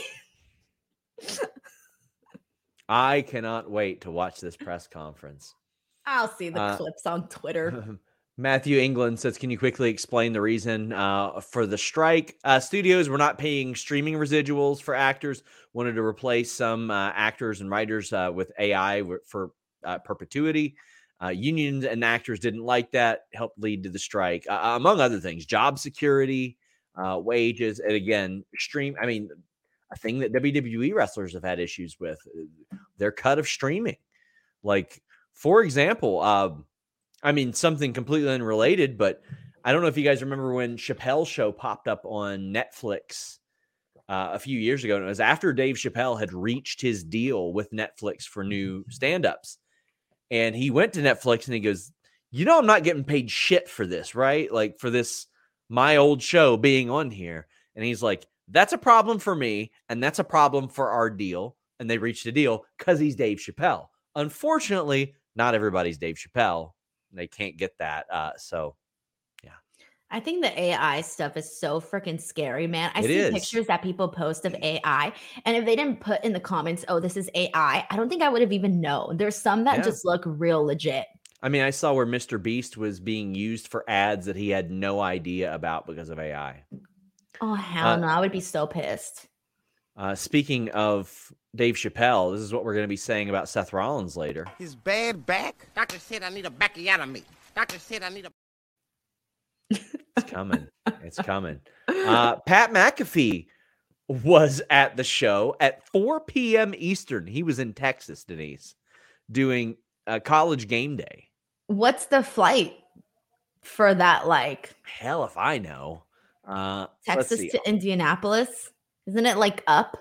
I cannot wait to watch this press conference. I'll see the clips on Twitter. Matthew England says, can you quickly explain the reason for the strike? Studios were not paying streaming residuals for actors, wanted to replace some actors and writers with AI for perpetuity. Unions and actors didn't like that, helped lead to the strike, among other things, job security, wages, and again, a thing that WWE wrestlers have had issues with, their cut of streaming. Like, for example, something completely unrelated, but I don't know if you guys remember when Chappelle's show popped up on Netflix a few years ago. And it was after Dave Chappelle had reached his deal with Netflix for new stand-ups. And he went to Netflix and he goes, I'm not getting paid shit for this, right? Like for this, my old show being on here. And he's like, that's a problem for me. And that's a problem for our deal. And they reached a deal because he's Dave Chappelle. Unfortunately, not everybody's Dave Chappelle. They can't get that. So, yeah. I think the AI stuff is so freaking scary, man. I see pictures that people post of AI. And if they didn't put in the comments, oh, this is AI, I don't think I would have even known. There's some that just look real legit. I mean, I saw where Mr. Beast was being used for ads that he had no idea about because of AI. Oh, hell no. I would be so pissed. Speaking of Dave Chappelle, this is what we're going to be saying about Seth Rollins later. His bad back? Doctor said I need a backiotomy. Doctor said I need a... It's coming. It's coming. Pat McAfee was at the show at 4 p.m. Eastern. He was in Texas, Denise, doing College Game Day. What's the flight for that like? Hell if I know. Texas to Indianapolis? Isn't it like up?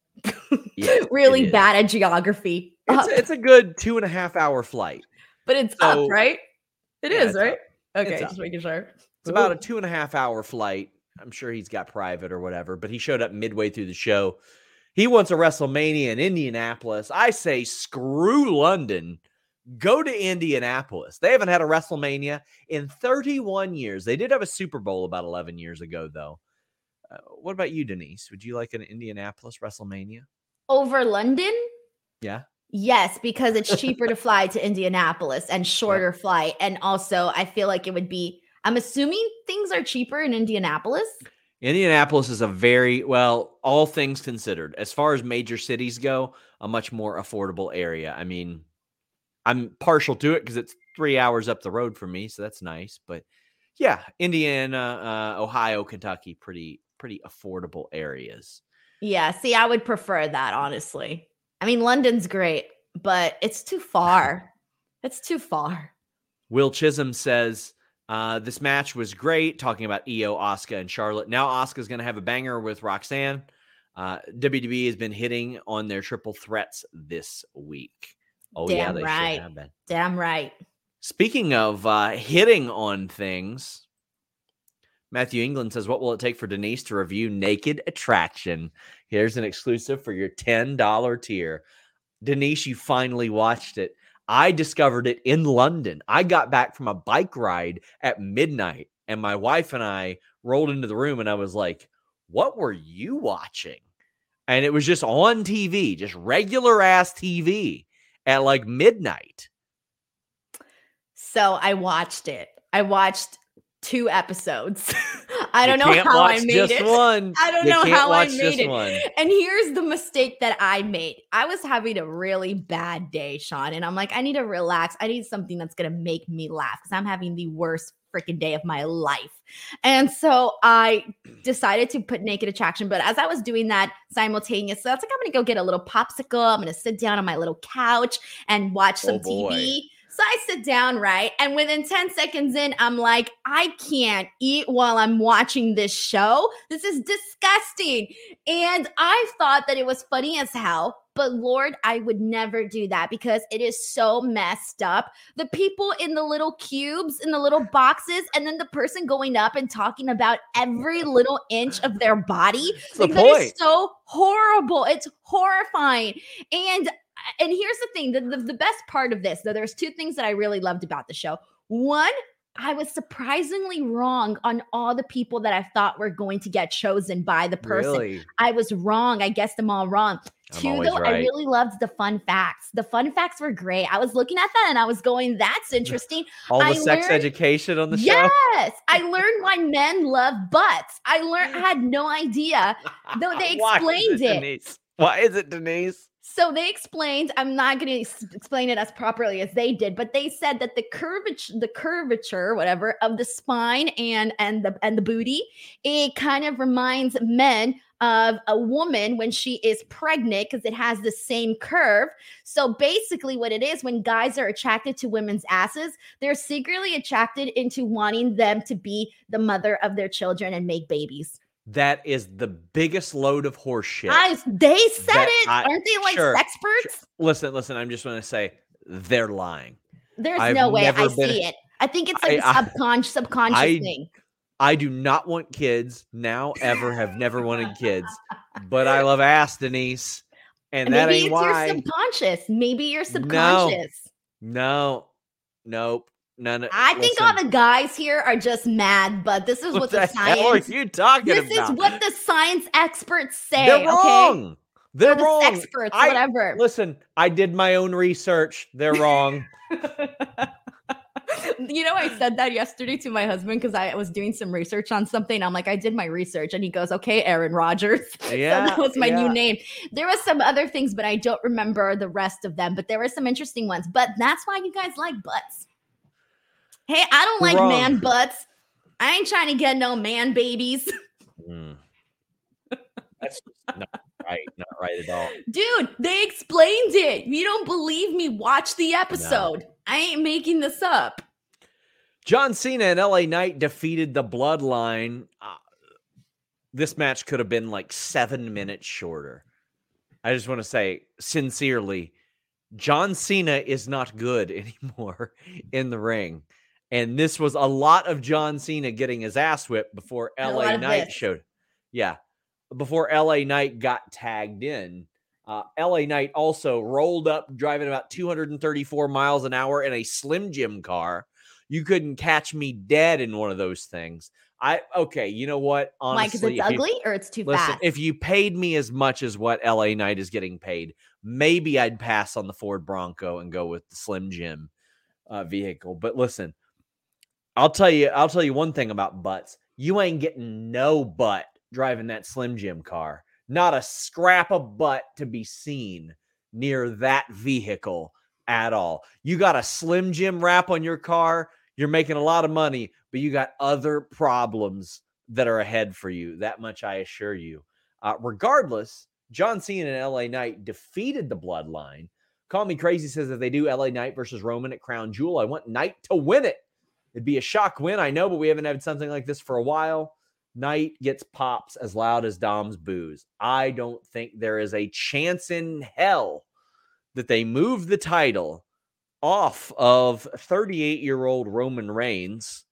Yeah, really bad at geography. It's a good 2.5 hour flight. But it's up, right? It is, right? Up. Okay, just making sure. It's about a 2.5 hour flight. I'm sure he's got private or whatever, but he showed up midway through the show. He wants a WrestleMania in Indianapolis. I say screw London. Go to Indianapolis. They haven't had a WrestleMania in 31 years. They did have a Super Bowl about 11 years ago, though. What about you, Denise? Would you like an Indianapolis WrestleMania? Over London? Yeah. Yes, because it's cheaper to fly to Indianapolis and shorter flight. And also, I feel like it would be, I'm assuming things are cheaper in Indianapolis. Indianapolis is a very, well, all things considered, as far as major cities go, a much more affordable area. I mean, I'm partial to it because it's 3 hours up the road from me, so that's nice. But yeah, Indiana, Ohio, Kentucky, pretty affordable areas. Yeah, see, I would prefer that, honestly. I mean, London's great, but it's too far. It's too far. Will Chisholm says, this match was great, talking about Io, Asuka, and Charlotte. Now Asuka's going to have a banger with Roxanne. WWE has been hitting on their triple threats this week. Oh, Damn yeah, they right. should have been. Damn right. Speaking of hitting on things, Matthew England says, what will it take for Denise to review Naked Attraction? Here's an exclusive for your $10 tier. Denise, you finally watched it. I discovered it in London. I got back from a bike ride at midnight, and my wife and I rolled into the room, and I was like, what were you watching? And it was just on TV, just regular ass TV at like midnight. So I watched it. I watched 2 episodes. I don't know how I made it. I don't know how I made it. And here's the mistake that I made. I was having a really bad day, Sean, and I'm like, I need to relax. I need something that's going to make me laugh because I'm having the worst freaking day of my life. And so I decided to put Naked Attraction. But as I was doing that simultaneously, I was like, I'm going to go get a little popsicle. I'm going to sit down on my little couch and watch some TV. So I sit down, right? And within 10 seconds in, I'm like, I can't eat while I'm watching this show. This is disgusting. And I thought that it was funny as hell. But Lord, I would never do that because it is so messed up. The people in the little cubes, in the little boxes, and then the person going up and talking about every little inch of their body. Like, that is so horrible. It's horrifying. And here's the thing, the best part of this, though, there's 2 things that I really loved about the show. One, I was surprisingly wrong on all the people that I thought were going to get chosen by the person. Really? I was wrong. I guessed them all wrong. 2, though, right. I really loved the fun facts. The fun facts were great. I was looking at that and I was going, that's interesting. All the sex education on the show? Yes. I learned why men love butts. I had no idea. Though they explained it. Denise? Why is it, Denise? So they explained, I'm not going to explain it as properly as they did, but they said that the curvature, whatever, of the spine and the booty, it kind of reminds men of a woman when she is pregnant because it has the same curve. So basically what it is, when guys are attracted to women's asses, they're secretly attracted into wanting them to be the mother of their children and make babies. That is the biggest load of horse shit. They said it. Aren't they like experts? Listen, I'm just going to say they're lying. There's no way I see it. I think it's like a subconscious thing. I do not want kids now, ever, have never wanted kids. But I love ass, Denise. And that ain't why. Maybe it's your subconscious. Maybe you're subconscious. Nope. I think all the guys here are just mad, but this is what the science. What are you talking about? This is what the science experts say. They're wrong. Okay? They're wrong. Experts, whatever. Listen, I did my own research. They're wrong. You know, I said that yesterday to my husband because I was doing some research on something. I'm like, I did my research. And he goes, okay, Aaron Rodgers. Yeah, so that was my new name. There was some other things, but I don't remember the rest of them. But there were some interesting ones. But that's why you guys like butts. Hey, I don't like man butts. I ain't trying to get no man babies. That's not right. Not right at all. Dude, they explained it. You don't believe me? Watch the episode. No. I ain't making this up. John Cena and LA Knight defeated the Bloodline. This match could have been like 7 minutes shorter. I just want to say sincerely, John Cena is not good anymore in the ring. And this was a lot of John Cena getting his ass whipped before LA Knight showed. Yeah. Before LA Knight got tagged in. LA Knight also rolled up driving about 234 miles an hour in a Slim Jim car. You couldn't catch me dead in one of those things. Okay, you know what? Honestly, Why? Because it's ugly or it's too fast? If you paid me as much as what LA Knight is getting paid, maybe I'd pass on the Ford Bronco and go with the Slim Jim vehicle. But listen, I'll tell you one thing about butts. You ain't getting no butt driving that Slim Jim car. Not a scrap of butt to be seen near that vehicle at all. You got a Slim Jim wrap on your car, you're making a lot of money, but you got other problems that are ahead for you. That much I assure you. Regardless, John Cena and LA Knight defeated the Bloodline. Call Me Crazy says if they do LA Knight versus Roman at Crown Jewel, I want Knight to win it. It'd be a shock win, I know, but we haven't had something like this for a while. Knight gets pops as loud as Dom's boos. I don't think there is a chance in hell that they move the title off of 38-year-old Roman Reigns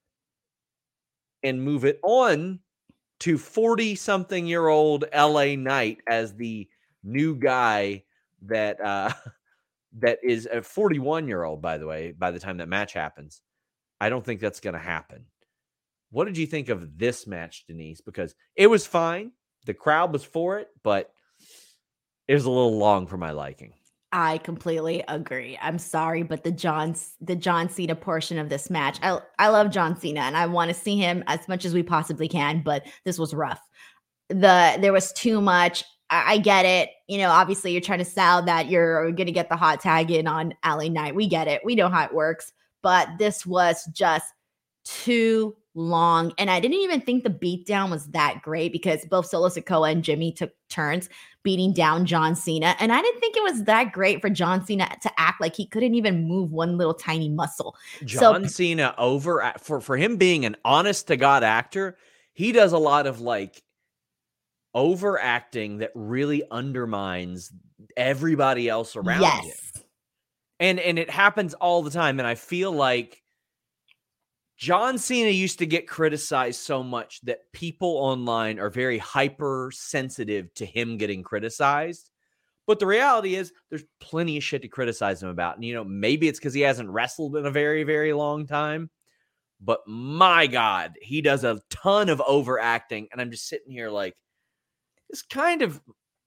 and move it on to 40-something-year-old LA Knight as the new guy that that is a 41-year-old, by the way, by the time that match happens. I don't think that's going to happen. What did you think of this match, Denise? Because it was fine. The crowd was for it, but it was a little long for my liking. I completely agree. I'm sorry, but the John Cena portion of this match, I love John Cena and I want to see him as much as we possibly can, but this was rough. There was too much. I get it. You know, obviously you're trying to sell that you're going to get the hot tag in on LA Knight. We get it. We know how it works, but this was just too long. And I didn't even think the beatdown was that great because both Solo Sikoa and Jimmy took turns beating down John Cena. And I didn't think it was that great for John Cena to act like he couldn't even move one little tiny muscle. John Cena for him being an honest to God actor, he does a lot of like overacting that really undermines everybody else around him. And it happens all the time. And I feel like John Cena used to get criticized so much that people online are very hypersensitive to him getting criticized. But the reality is there's plenty of shit to criticize him about. And, you know, maybe it's because he hasn't wrestled in a very, very long time. But my God, he does a ton of overacting. And I'm just sitting here like, it's kind of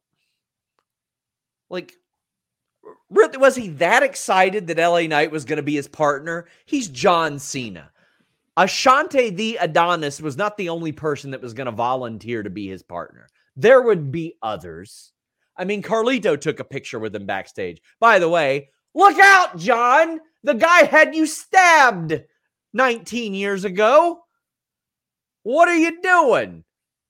like, was he that excited that LA Knight was going to be his partner? He's John Cena. Ashante the Adonis was not the only person that was going to volunteer to be his partner. There would be others. I mean, Carlito took a picture with him backstage. By the way, look out, John! The guy had you stabbed 19 years ago. What are you doing?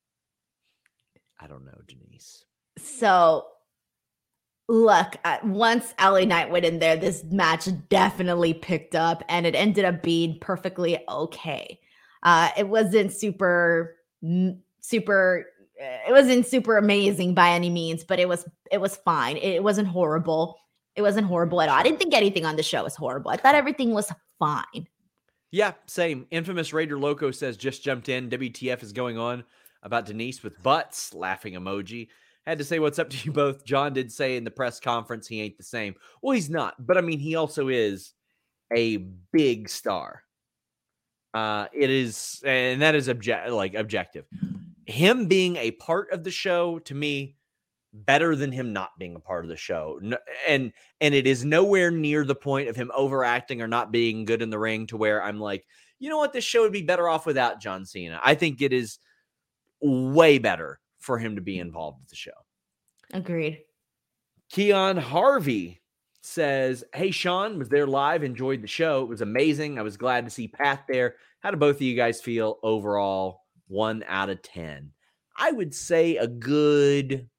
I don't know, Denise. So, look, once LA Knight went in there, this match definitely picked up and it ended up being perfectly okay. It wasn't super amazing by any means, but it was fine. It wasn't horrible. It wasn't horrible at all. I didn't think anything on the show was horrible. I thought everything was fine. Yeah, same. Infamous Raider Loco says, just jumped in. WTF is going on about Denise with butts, laughing emoji. Had to say what's up to you both. John did say in the press conference he ain't the same. Well, he's not. But, I mean, he also is a big star. It is, and that is objective. Him being a part of the show, to me, better than him not being a part of the show. And it is nowhere near the point of him overacting or not being good in the ring to where I'm like, you know what? This show would be better off without John Cena. I think it is way better for him to be involved with the show. Agreed. Keon Harvey says, hey, Sean, was there live, enjoyed the show. It was amazing. I was glad to see Pat there. How do both of you guys feel overall? 1 out of 10. I would say a good...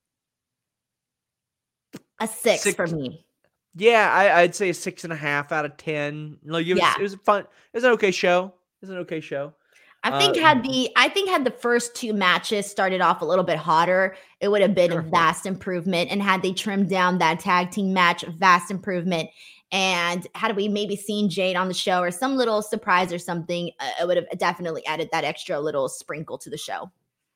A 6 for me. Yeah, I'd say a 6.5 out of 10. Like, it was fun. It was an okay show. I think had the first 2 matches started off a little bit hotter, it would have been a vast improvement. And had they trimmed down that tag team match, vast improvement. And had we maybe seen Jade on the show or some little surprise or something, it would have definitely added that extra little sprinkle to the show.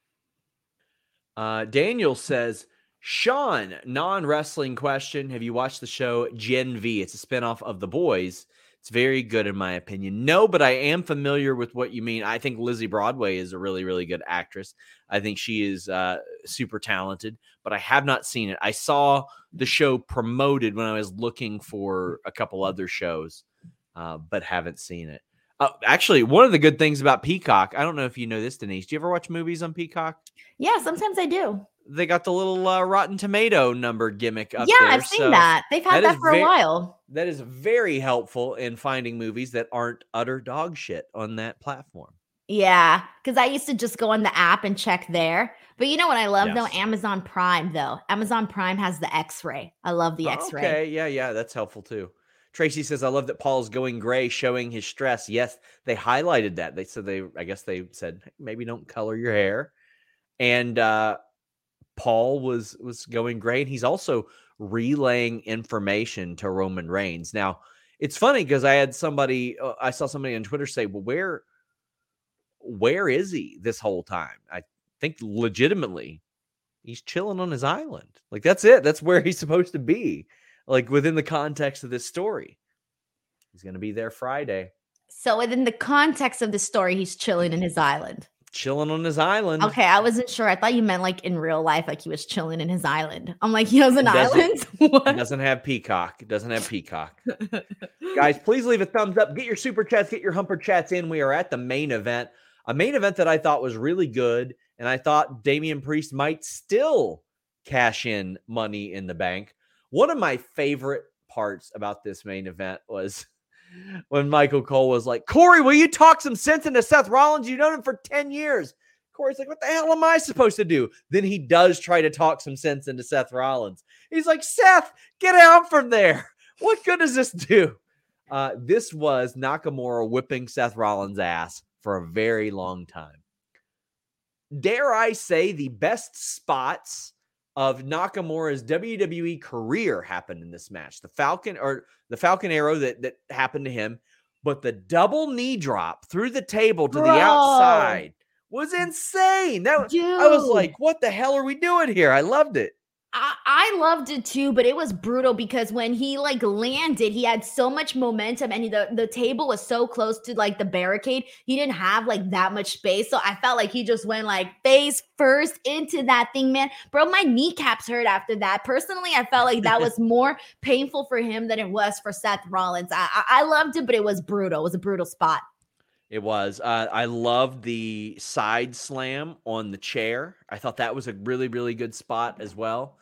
Daniel says, Sean, non-wrestling question. Have you watched the show Gen V? It's a spinoff of The Boys. It's very good in my opinion. No, but I am familiar with what you mean. I think Lizzie Broadway is a really, really good actress. I think she is super talented, but I have not seen it. I saw the show promoted when I was looking for a couple other shows, but haven't seen it. Actually, one of the good things about Peacock, I don't know if you know this, Denise. Do you ever watch movies on Peacock? Yeah, sometimes I do. They got the little Rotten Tomato number gimmick up there. Yeah, I've seen that. They've had that for a while. That is very helpful in finding movies that aren't utter dog shit on that platform. Yeah, because I used to just go on the app and check there. But you know what I love, though? Amazon Prime, though. Amazon Prime has the X-ray. I love the X-ray. Okay, yeah, that's helpful, too. Tracy says, I love that Paul's going gray, showing his stress. Yes, they highlighted that. I guess they said, hey, maybe don't color your hair. And Paul was going gray. And he's also relaying information to Roman Reigns. Now, it's funny because I saw somebody on Twitter say, well, where is he this whole time? I think legitimately he's chilling on his island. Like, that's it. That's where he's supposed to be. Like, within the context of this story. He's going to be there Friday. So within the context of the story, he's chilling in his island. Chilling on his island. Okay, I wasn't sure. I thought you meant like in real life, like he was chilling in his island. I'm like, he has an island? What? It doesn't have Peacock. Guys, please leave a thumbs up. Get your super chats, get your humper chats in. We are at the main event. A main event that I thought was really good. And I thought Damian Priest might still cash in Money in the Bank. One of my favorite parts about this main event was when Michael Cole was like, Corey, will you talk some sense into Seth Rollins? You've known him for 10 years. Corey's like, what the hell am I supposed to do? Then he does try to talk some sense into Seth Rollins. He's like, Seth, get out from there. What good does this do? This was Nakamura whipping Seth Rollins' ass for a very long time. Dare I say the best spots of Nakamura's WWE career happened in this match. The Falcon Arrow that happened to him, but the double knee drop through the table to the outside was insane. I was like, what the hell are we doing here? I loved it. I loved it too, but it was brutal because when he like landed, he had so much momentum and the table was so close to like the barricade. He didn't have like that much space. So I felt like he just went like face first into that thing, man. Bro, my kneecaps hurt after that. Personally, I felt like that was more painful for him than it was for Seth Rollins. I loved it, but it was brutal. It was a brutal spot. It was. I loved the side slam on the chair. I thought that was a really, really good spot as well.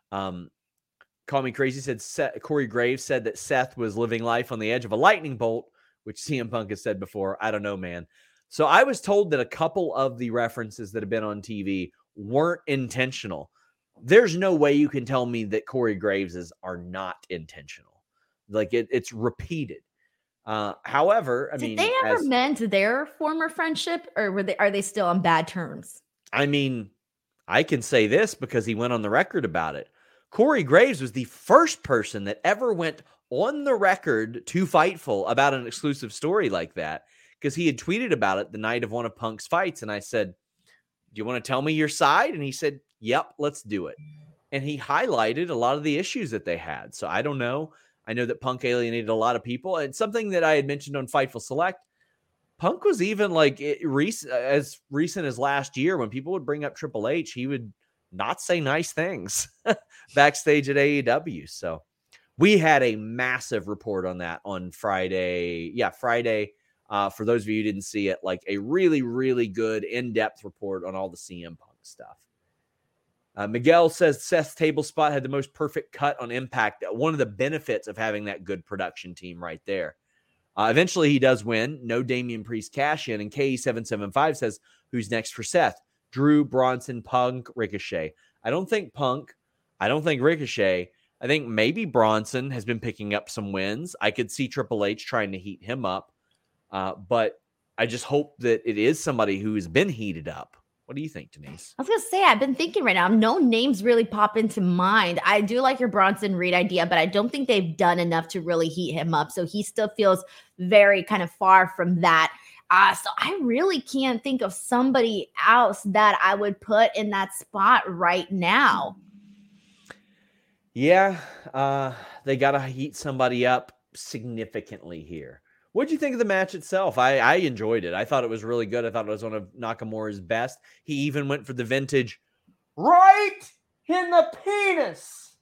Call Me Crazy said Corey Graves said that Seth was living life on the edge of a lightning bolt, which CM Punk has said before. I don't know, man. So I was told that a couple of the references that have been on TV weren't intentional. There's no way you can tell me that Corey Graves' are not intentional. Like it's repeated. However, did they ever mend their former friendship, or are they still on bad terms? I mean, I can say this because he went on the record about it. Corey Graves was the first person that ever went on the record to Fightful about an exclusive story like that, because he had tweeted about it the night of one of Punk's fights. And I said, do you want to tell me your side? And he said, yep, let's do it. And he highlighted a lot of the issues that they had. So I don't know. I know that Punk alienated a lot of people. And something that I had mentioned on Fightful Select, Punk was even like as recent as last year when people would bring up Triple H, he would not say nice things backstage at AEW. So we had a massive report on that on Friday. Yeah, Friday. For those of you who didn't see it, like a really, really good in-depth report on all the CM Punk stuff. Miguel says Seth's table spot had the most perfect cut on Impact. One of the benefits of having that good production team right there. Eventually, he does win. No Damian Priest cash in. And KE775 says, who's next for Seth? Drew, Bronson, Punk, Ricochet. I don't think Punk. I don't think Ricochet. I think maybe Bronson has been picking up some wins. I could see Triple H trying to heat him up. But I just hope that it is somebody who has been heated up. What do you think, Denise? I was going to say, I've been thinking right now, no names really pop into mind. I do like your Bronson Reed idea, but I don't think they've done enough to really heat him up. So he still feels very kind of far from that. So I really can't think of somebody else that I would put in that spot right now. Yeah, they got to heat somebody up significantly here. What did you think of the match itself? I enjoyed it. I thought it was really good. I thought it was one of Nakamura's best. He even went for the vintage right in the penis.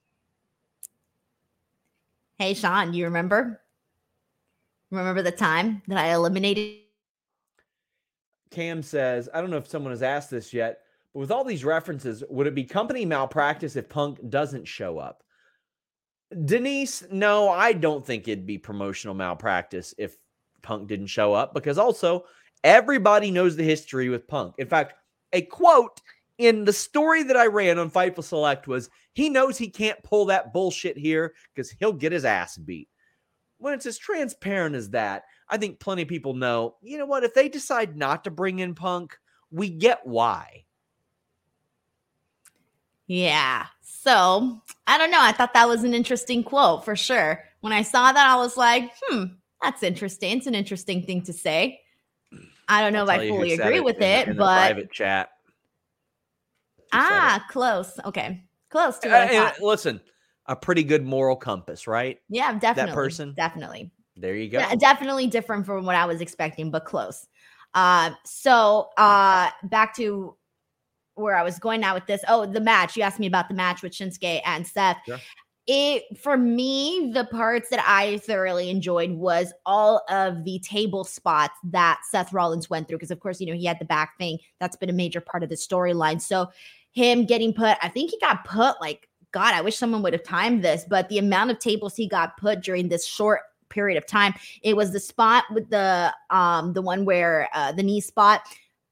Hey, Sean, do you remember? Remember the time that I eliminated? Cam says, I don't know if someone has asked this yet, but with all these references, would it be company malpractice if Punk doesn't show up? Denise, no, I don't think it'd be promotional malpractice if Punk didn't show up, because also everybody knows the history with Punk. In fact, a quote in the story that I ran on Fightful Select was, he knows he can't pull that bullshit here because he'll get his ass beat. When it's as transparent as that, I think plenty of people know, you know what, if they decide not to bring in Punk, we get why. Yeah. So I don't know. I thought that was an interesting quote for sure. When I saw that, I was like, that's interesting. It's an interesting thing to say. I don't know if I fully agree with it, in but the private chat. Close. Okay. Close to what I thought. Listen, a pretty good moral compass, right? Yeah, definitely. That person. Definitely. There you go. Yeah, definitely different from what I was expecting, but close. So back to where I was going now with this. Oh, the match. You asked me about the match with Shinsuke and Seth. Sure. For me, the parts that I thoroughly enjoyed was all of the table spots that Seth Rollins went through. Because, of course, he had the back thing. That's been a major part of the storyline. So him getting put, I think he got put God, I wish someone would have timed this, but the amount of tables he got put during this short period of time, it was the spot with the one where the knee spot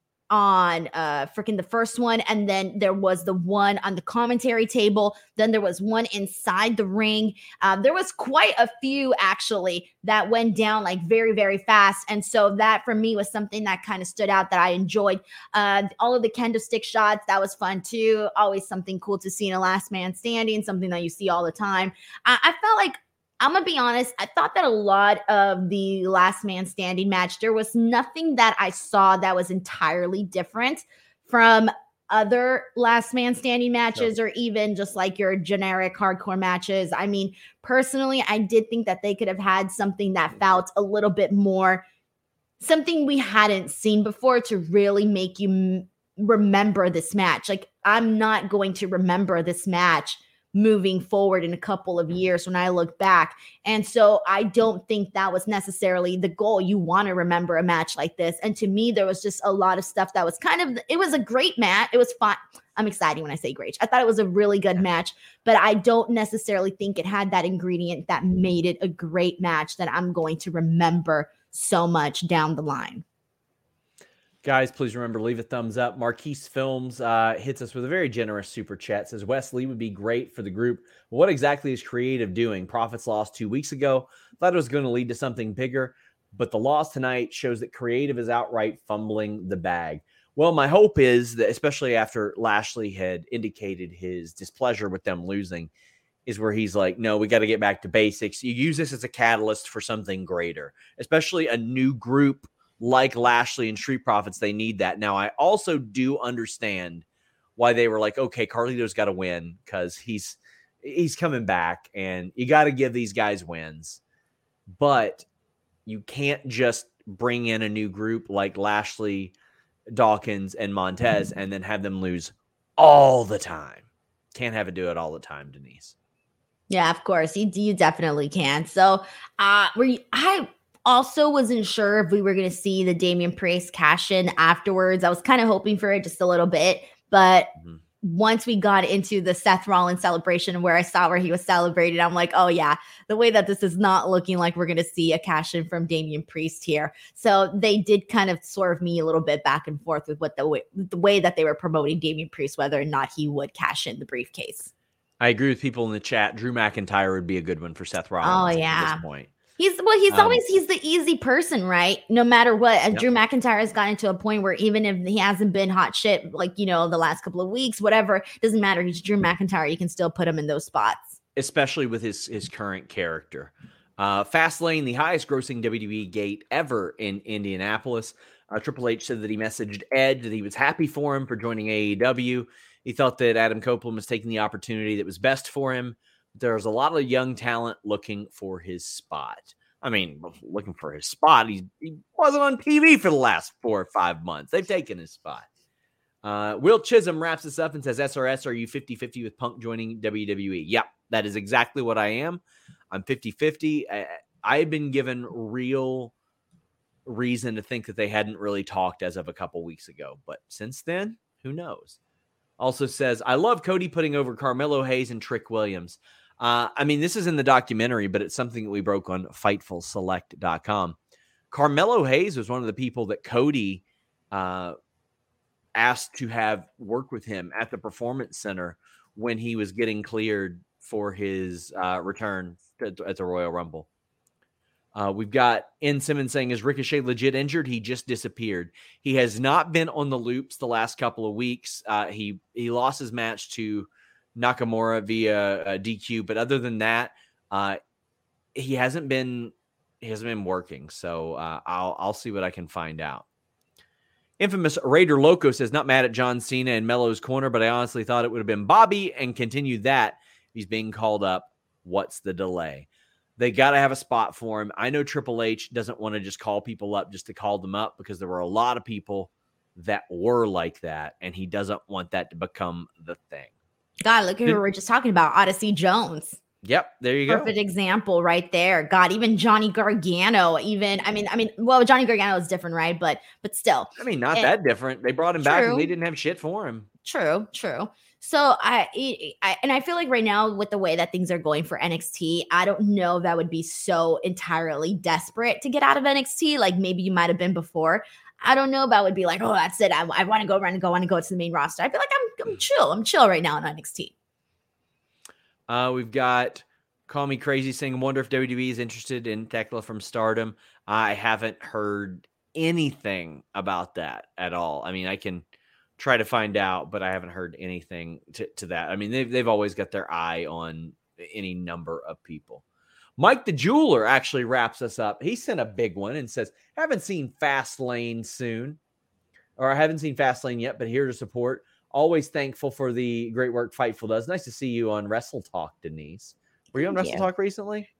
on freaking the first one, and then there was the one on the commentary table, then there was one inside the ring. There was quite a few actually that went down very, very fast, and so that for me was something that kind of stood out that I enjoyed. All of the kendo stick shots, that was fun too. Always something cool to see in a last man standing, something that you see all the time. I felt like, I'm going to be honest, I thought that a lot of the last man standing match, there was nothing that I saw that was entirely different from other last man standing matches, or even just your generic hardcore matches. I mean, personally, I did think that they could have had something that felt a little bit more, something we hadn't seen before to really make you remember this match. I'm not going to remember this match moving forward in a couple of years when I look back. And so I don't think that was necessarily the goal. You want to remember a match like this. And to me, there was just a lot of stuff that was it was a great match. It was fun. I'm excited when I say great. I thought it was a really good match, but I don't necessarily think it had that ingredient that made it a great match that I'm going to remember so much down the line. Guys, please remember, leave a thumbs up. Marquise Films hits us with a very generous super chat. Says, Wes Lee would be great for the group. What exactly is Creative doing? Profits lost 2 weeks ago. Thought it was going to lead to something bigger, but the loss tonight shows that Creative is outright fumbling the bag. Well, my hope is that, especially after Lashley had indicated his displeasure with them losing, is where he's like, no, we got to get back to basics. You use this as a catalyst for something greater, especially a new group like Lashley and Street Profits. They need that. Now, I also do understand why they were like, okay, Carlito's got to win because he's coming back and you got to give these guys wins. But you can't just bring in a new group like Lashley, Dawkins, and Montez and then have them lose all the time. Can't have it do it all the time, Denise. Yeah, of course. You definitely can. So I also wasn't sure if we were going to see the Damian Priest cash in afterwards. I was kind of hoping for it just a little bit, but once we got into the Seth Rollins celebration where I saw where he was celebrating, I'm like, oh yeah, the way that this is not looking like we're going to see a cash in from Damian Priest here. So they did kind of swerve me a little bit back and forth with what the way that they were promoting Damian Priest, whether or not he would cash in the briefcase. I agree with people in the chat. Drew McIntyre would be a good one for Seth Rollins at this point. He's the easy person, right? No matter what. And Drew McIntyre has gotten to a point where even if he hasn't been hot shit, like, the last couple of weeks, whatever, doesn't matter. He's Drew McIntyre. You can still put him in those spots. Especially with his current character. Fastlane, the highest grossing WWE gate ever in Indianapolis. Triple H said that he messaged Ed that he was happy for him for joining AEW. He thought that Adam Copeland was taking the opportunity that was best for him. There's a lot of young talent looking for his spot. I mean, looking for his spot. He wasn't on TV for the last 4 or 5 months. They've taken his spot. Will Chisholm wraps this up and says, SRS, are you 50-50 with Punk joining WWE? Yeah, that is exactly what I am. I'm 50-50. I've been given real reason to think that they hadn't really talked as of a couple weeks ago. But since then, who knows? Also says, I love Cody putting over Carmelo Hayes and Trick Williams. I mean, this is in the documentary, but it's something that we broke on FightfulSelect.com. Carmelo Hayes was one of the people that Cody asked to have work with him at the Performance Center when he was getting cleared for his return at the Royal Rumble. We've got N. Simmons saying, is Ricochet legit injured? He just disappeared. He has not been on the loops the last couple of weeks. He lost his match to Nakamura via DQ, but other than that, he hasn't been working. So I'll see what I can find out. Infamous Raider Loco says, not mad at John Cena and Mello's corner, but I honestly thought it would have been Bobby and continued that. He's being called up. What's the delay? They got to have a spot for him. I know Triple H doesn't want to just call people up just to call them up because there were a lot of people that were like that, and he doesn't want that to become the thing. God, look at who we were just talking about, Odyssey Jones. Yep, there you go. Perfect example right there. God, even Johnny Gargano, well, Johnny Gargano is different, right? But still. I mean, not that different. They brought him back and they didn't have shit for him. True. So I feel like right now with the way that things are going for NXT, I don't know if that would be so entirely desperate to get out of NXT. Like maybe you might have been before. I don't know if I would be like, oh, that's it. I want to go around and want to go to the main roster. I feel like I'm chill. I'm chill right now on NXT. We've got Call Me Crazy saying, I wonder if WWE is interested in Tekla from Stardom. I haven't heard anything about that at all. I mean, I can try to find out, but I haven't heard anything to that. I mean, they've always got their eye on any number of people. Mike the Jeweler actually wraps us up. He sent a big one and says, haven't seen Fastlane soon, or I haven't seen Fastlane yet, but here to support. Always thankful for the great work Fightful does. Nice to see you on Wrestle Talk, Denise. Were you on Wrestle Talk recently?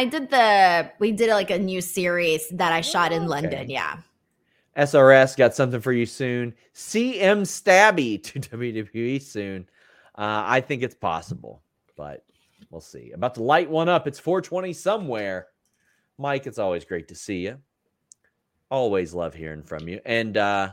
We did like a new series that I shot in London. Yeah. SRS got something for you soon. CM Stabby to WWE soon. I think it's possible, but we'll see. About to light one up. It's 420 somewhere. Mike, it's always great to see you. Always love hearing from you. And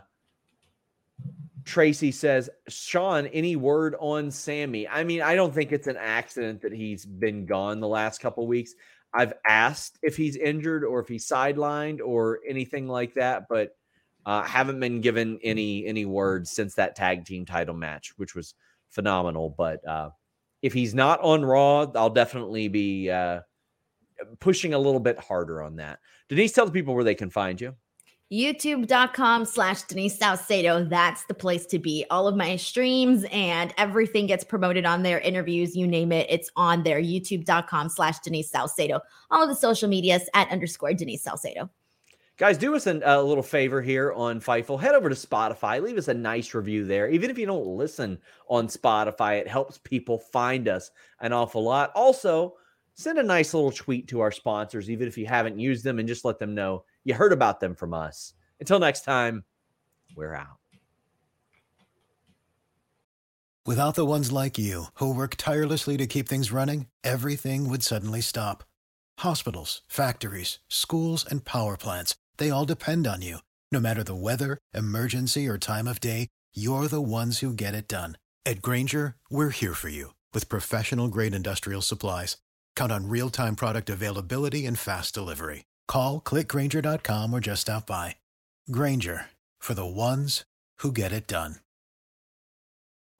Tracy says, Sean, any word on Sammy? I mean, I don't think it's an accident that he's been gone the last couple of weeks. I've asked if he's injured or if he's sidelined or anything like that, but haven't been given any words since that tag team title match, which was phenomenal. But if he's not on Raw, I'll definitely be pushing a little bit harder on that. Denise, tell the people where they can find you. YouTube.com/Denise Salcedo. That's the place to be. All of my streams and everything gets promoted on there. Interviews, you name it, it's on there. YouTube.com/Denise Salcedo. All of the social medias @_Denise Salcedo. Guys, do us a little favor here on Fightful. Head over to Spotify. Leave us a nice review there. Even if you don't listen on Spotify, it helps people find us an awful lot. Also, send a nice little tweet to our sponsors, even if you haven't used them, and just let them know you heard about them from us. Until next time, we're out. Without the ones like you, who work tirelessly to keep things running, everything would suddenly stop. Hospitals, factories, schools, and power plants, they all depend on you. No matter the weather, emergency, or time of day, you're the ones who get it done. At Grainger, we're here for you with professional-grade industrial supplies. Count on real-time product availability and fast delivery. Call, click Grainger.com, or just stop by. Grainger, for the ones who get it done.